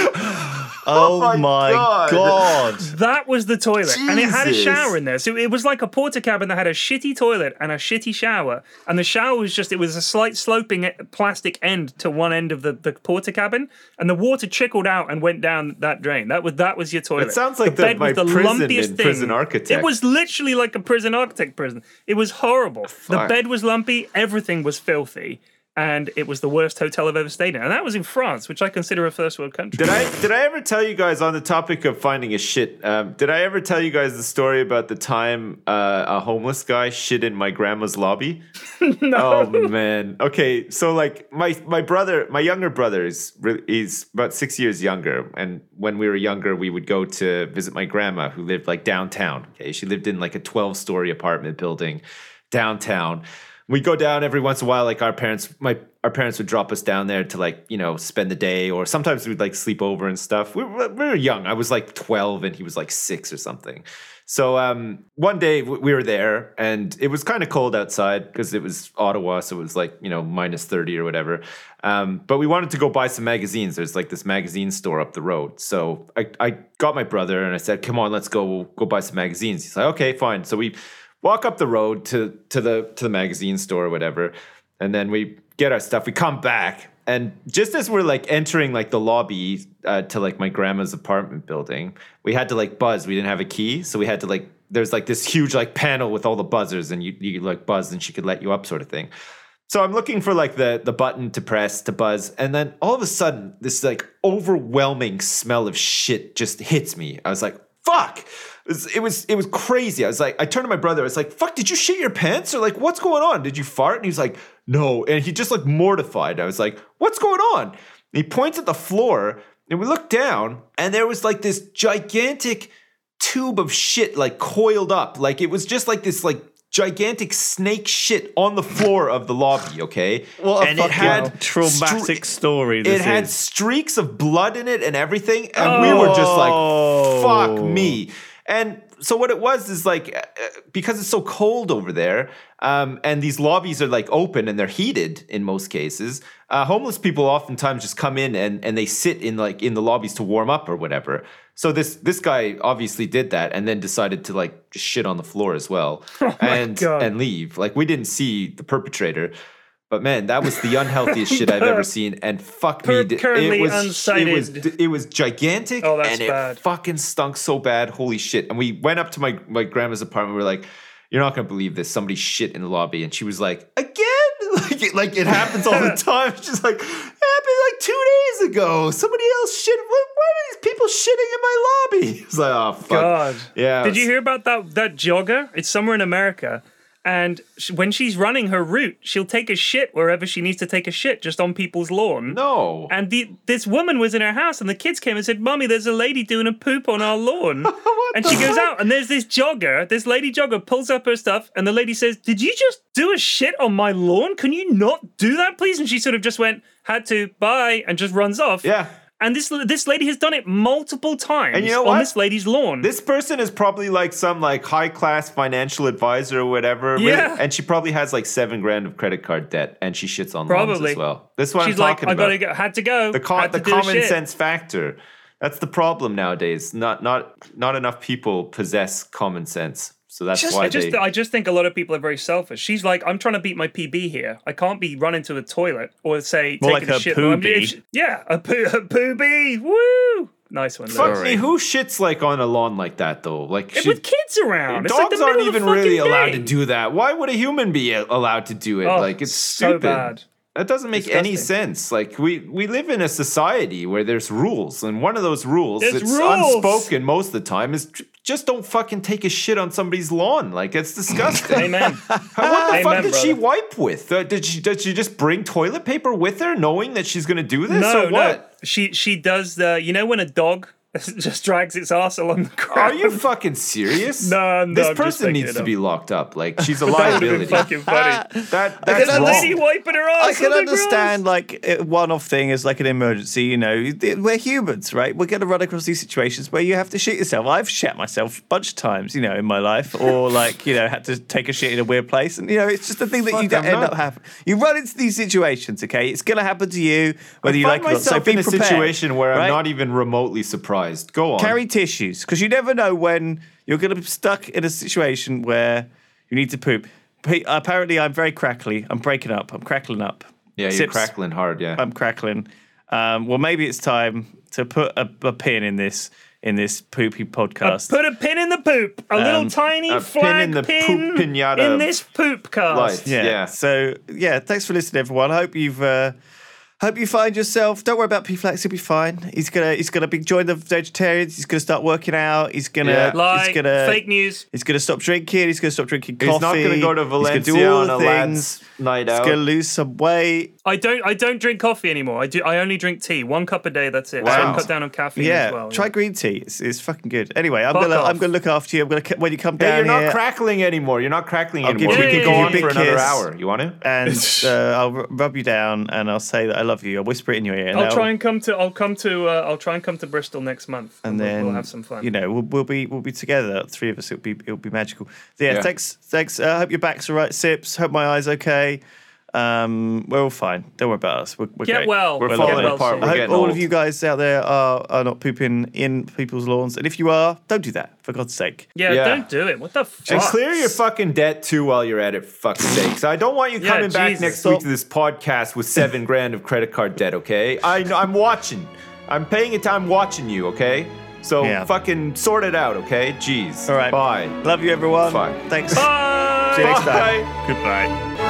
Oh, my my God. god! That was the toilet. And it had a Jesus. shower in there. So it was like a porta cabin that had a shitty toilet and a shitty shower. And the shower was just, it was a slight sloping e- plastic end to one end of the, the porta cabin. And the water trickled out and went down that drain. That was that was your toilet. It sounds like the the- bed my was the prison lumpiest in thing. Prison Architect. It was literally like a prison architect prison. It was horrible. The Fuck. bed was lumpy. Everything was filthy. And it was the worst hotel I've ever stayed in. And that was in France, which I consider a first world country. Did I did I ever tell you guys on the topic of finding a shit? Um, did I ever tell you guys the story about the time uh, a homeless guy shit in my grandma's lobby? No. Oh man. Okay, so like my my brother, my younger brother is really, he's about six years younger, and when we were younger, we would go to visit my grandma who lived like downtown. Okay, she lived in like a twelve story apartment building downtown. we go down every once in a while. Like our parents, my our parents would drop us down there to like you know spend the day, or sometimes we'd like sleep over and stuff. We were, we were young. I was like twelve and he was like six or something. So um, one day we were there, and it was kind of cold outside because it was Ottawa, so it was like you know minus thirty or whatever. Um, but we wanted to go buy some magazines. There's like this magazine store up the road. So I, I got my brother and I said, "Come on, let's go. We'll go buy some magazines." He's like, "Okay, fine." So we walk up the road to to the to the magazine store or whatever, and then we get our stuff. We come back, and just as we're like entering like the lobby uh, to like my grandma's apartment building, we had to like buzz. We didn't have a key, so we had to like. There's like this huge like panel with all the buzzers, and you you like buzz, and she could let you up, sort of thing. So I'm looking for like the the button to press to buzz, and then all of a sudden this like overwhelming smell of shit just hits me. I was like, "Fuck!" It was, it was it was crazy. I was like, I turned to my brother. I was like, "Fuck! Did you shit your pants? Or like, what's going on? Did you fart?" And he was like, "No." And he just like mortified. I was like, "What's going on?" And he points at the floor, and we looked down, and there was like this gigantic tube of shit like coiled up. Like it was just like this like gigantic snake shit on the floor of the lobby, okay? What a and fucking it had traumatic stre- story this It had is. streaks of blood in it and everything, and we were just like, fuck me. And so what it was is like, uh, because it's so cold over there, um, and these lobbies are like open and they're heated in most cases, uh, homeless people oftentimes just come in and, and they sit in like in the lobbies to warm up or whatever. So this this guy obviously did that and then decided to like just shit on the floor as well oh and God. and leave. Like we didn't see the perpetrator. But man, that was the unhealthiest shit I've ever seen, and fuck me, Per- currently it was unsighted. it was it was gigantic, Oh, that's and it bad. fucking stunk so bad. Holy shit! And we went up to my my grandma's apartment. We were like, "You're not gonna believe this. Somebody shit in the lobby," and she was like, "Again?" Like it, like it happens all the time. She's like, "It happened like two days ago. Somebody else shit. Why, why are these people shitting in my lobby?" It's like, oh fuck. God. Yeah. Did you hear about that that jogger? It's somewhere in America. And sh- when she's running her route, she'll take a shit wherever she needs to take a shit, just on people's lawn. No. And the, this woman was in her house, and the kids came and said, "Mommy, there's a lady doing a poop on our lawn." And she goes out, and there's this jogger, this lady jogger pulls up her stuff, and the lady says, "Did you just do a shit on my lawn? Can you not do that, please?" And she sort of just went, "Had to, bye," and just runs off. Yeah. And this this lady has done it multiple times And you know on what? this lady's lawn. This person is probably like some like high class financial advisor or whatever. Yeah. And she probably has like seven grand of credit card debt, and she shits on lawns Probably. as well. This is what She's I'm like, talking I about. gotta go, had to go. the com- had the to do a common shit. sense factor. That's the problem nowadays. Not not not enough people possess common sense. So that's Just, why I just, they. I just think a lot of people are very selfish. She's like, I'm trying to beat my P B here. I can't be running to the toilet or say More taking like a a shit. poo I'm- bee. if she- yeah, a poo, a poo bee. Woo! Nice one. Fuck Lou. me, who shits like on a lawn like that though? Like If she- with kids around, it's like dogs the aren't middle of the even really fucking allowed day. to do that. Why would a human be allowed to do it? Oh, like it's so stupid. bad. That doesn't make any Disgusting. sense. Like we we live in a society where there's rules, and one of those rules, There's it's rules. unspoken most of the time, is j- just don't fucking take a shit on somebody's lawn. Like it's disgusting. Amen. What the Amen, fuck did she brother. wipe with? Uh, did she did she just bring toilet paper with her, knowing that she's gonna do this, No, or what? no. She she does the. You know when a dog just drags its ass along the ground. Are you fucking serious? No, no, This I'm just person making needs it to up. be locked up. Like she's a That would have liability. been fucking funny. That I that's can A wrong. lady wiping her ass. I can on the understand grass. like a one-off thing as like an emergency. You know, we're humans, right? We're going to run across these situations where you have to shit yourself. I've shat myself a bunch of times, you know, in my life, or like you know, had to take a shit in a weird place, and you know, it's just a thing that you Fuck, don't I'm end not- up having. You run into these situations, okay? It's going to happen to you whether I you find like it or not. So myself be in a prepared, situation where right? I'm not even remotely surprised. Go on. Carry tissues, because you never know when you're going to be stuck in a situation where you need to poop. P- Apparently, I'm very crackly. I'm breaking up. I'm crackling up. yeah, you're Sips. crackling hard. Yeah. I'm crackling. Um, well, maybe it's time to put a, a pin in this in this poopy podcast. Put a pin in the poop. A little tiny a pin flag in the pin poop pinata in this poop cast. life. yeah. Yeah. So yeah, thanks for listening, everyone. I hope you've. Uh, Hope you find yourself. Don't worry about P-Flax. He'll be fine. He's gonna. He's gonna be join the vegetarians. He's gonna start working out. He's gonna. Yeah. Like he's gonna. fake news. He's gonna stop drinking. He's gonna stop drinking coffee. He's not going to go to He's gonna Valencia do all on the a things. lads night He's out. gonna lose some weight. I don't. I don't drink coffee anymore. I do. I only drink tea. One cup a day. That's it. Wow. So I cut down on caffeine Yeah, as well. try yeah. green tea. It's, it's fucking good. Anyway, I'm Fuck gonna off. I'm gonna look after you. I'm gonna when you come down Hey, you're not here, crackling anymore. You're not crackling I'll anymore. give We you- can give go you a on big for another kiss. hour. You want to? and uh, I'll r- rub you down and I'll say that I love you. I'll whisper it in your ear. And I'll that'll- try and come to. I'll come to. Uh, I'll try and come to Bristol next month, and we'll, then we'll have some fun. You know, we'll, we'll be we'll be together, three of us. It'll be it'll be magical. Yeah, Yeah. thanks thanks. I uh, hope your back's all right, Sips. Hope my eye's okay. Um, we're all fine. Don't worry about us. We're, we're Get great. well. We're Get falling well apart. soon. We're I hope getting all old. of you guys out there are, are not pooping in people's lawns. And if you are, don't do that, for God's sake. Yeah, Yeah. don't do it. What the fuck? And clear your fucking debt too while you're at it, for fuck's sakes. I don't want you Yeah, coming back Jesus. next Stop. week to this podcast with seven grand of credit card debt, okay? I know, I'm watching. I'm paying it. I'm watching you, okay? So Yeah. fucking sort it out, okay? Jeez. All right. Bye. Love you, everyone. Fuck. Thanks. Bye. See you next time. Bye. Goodbye.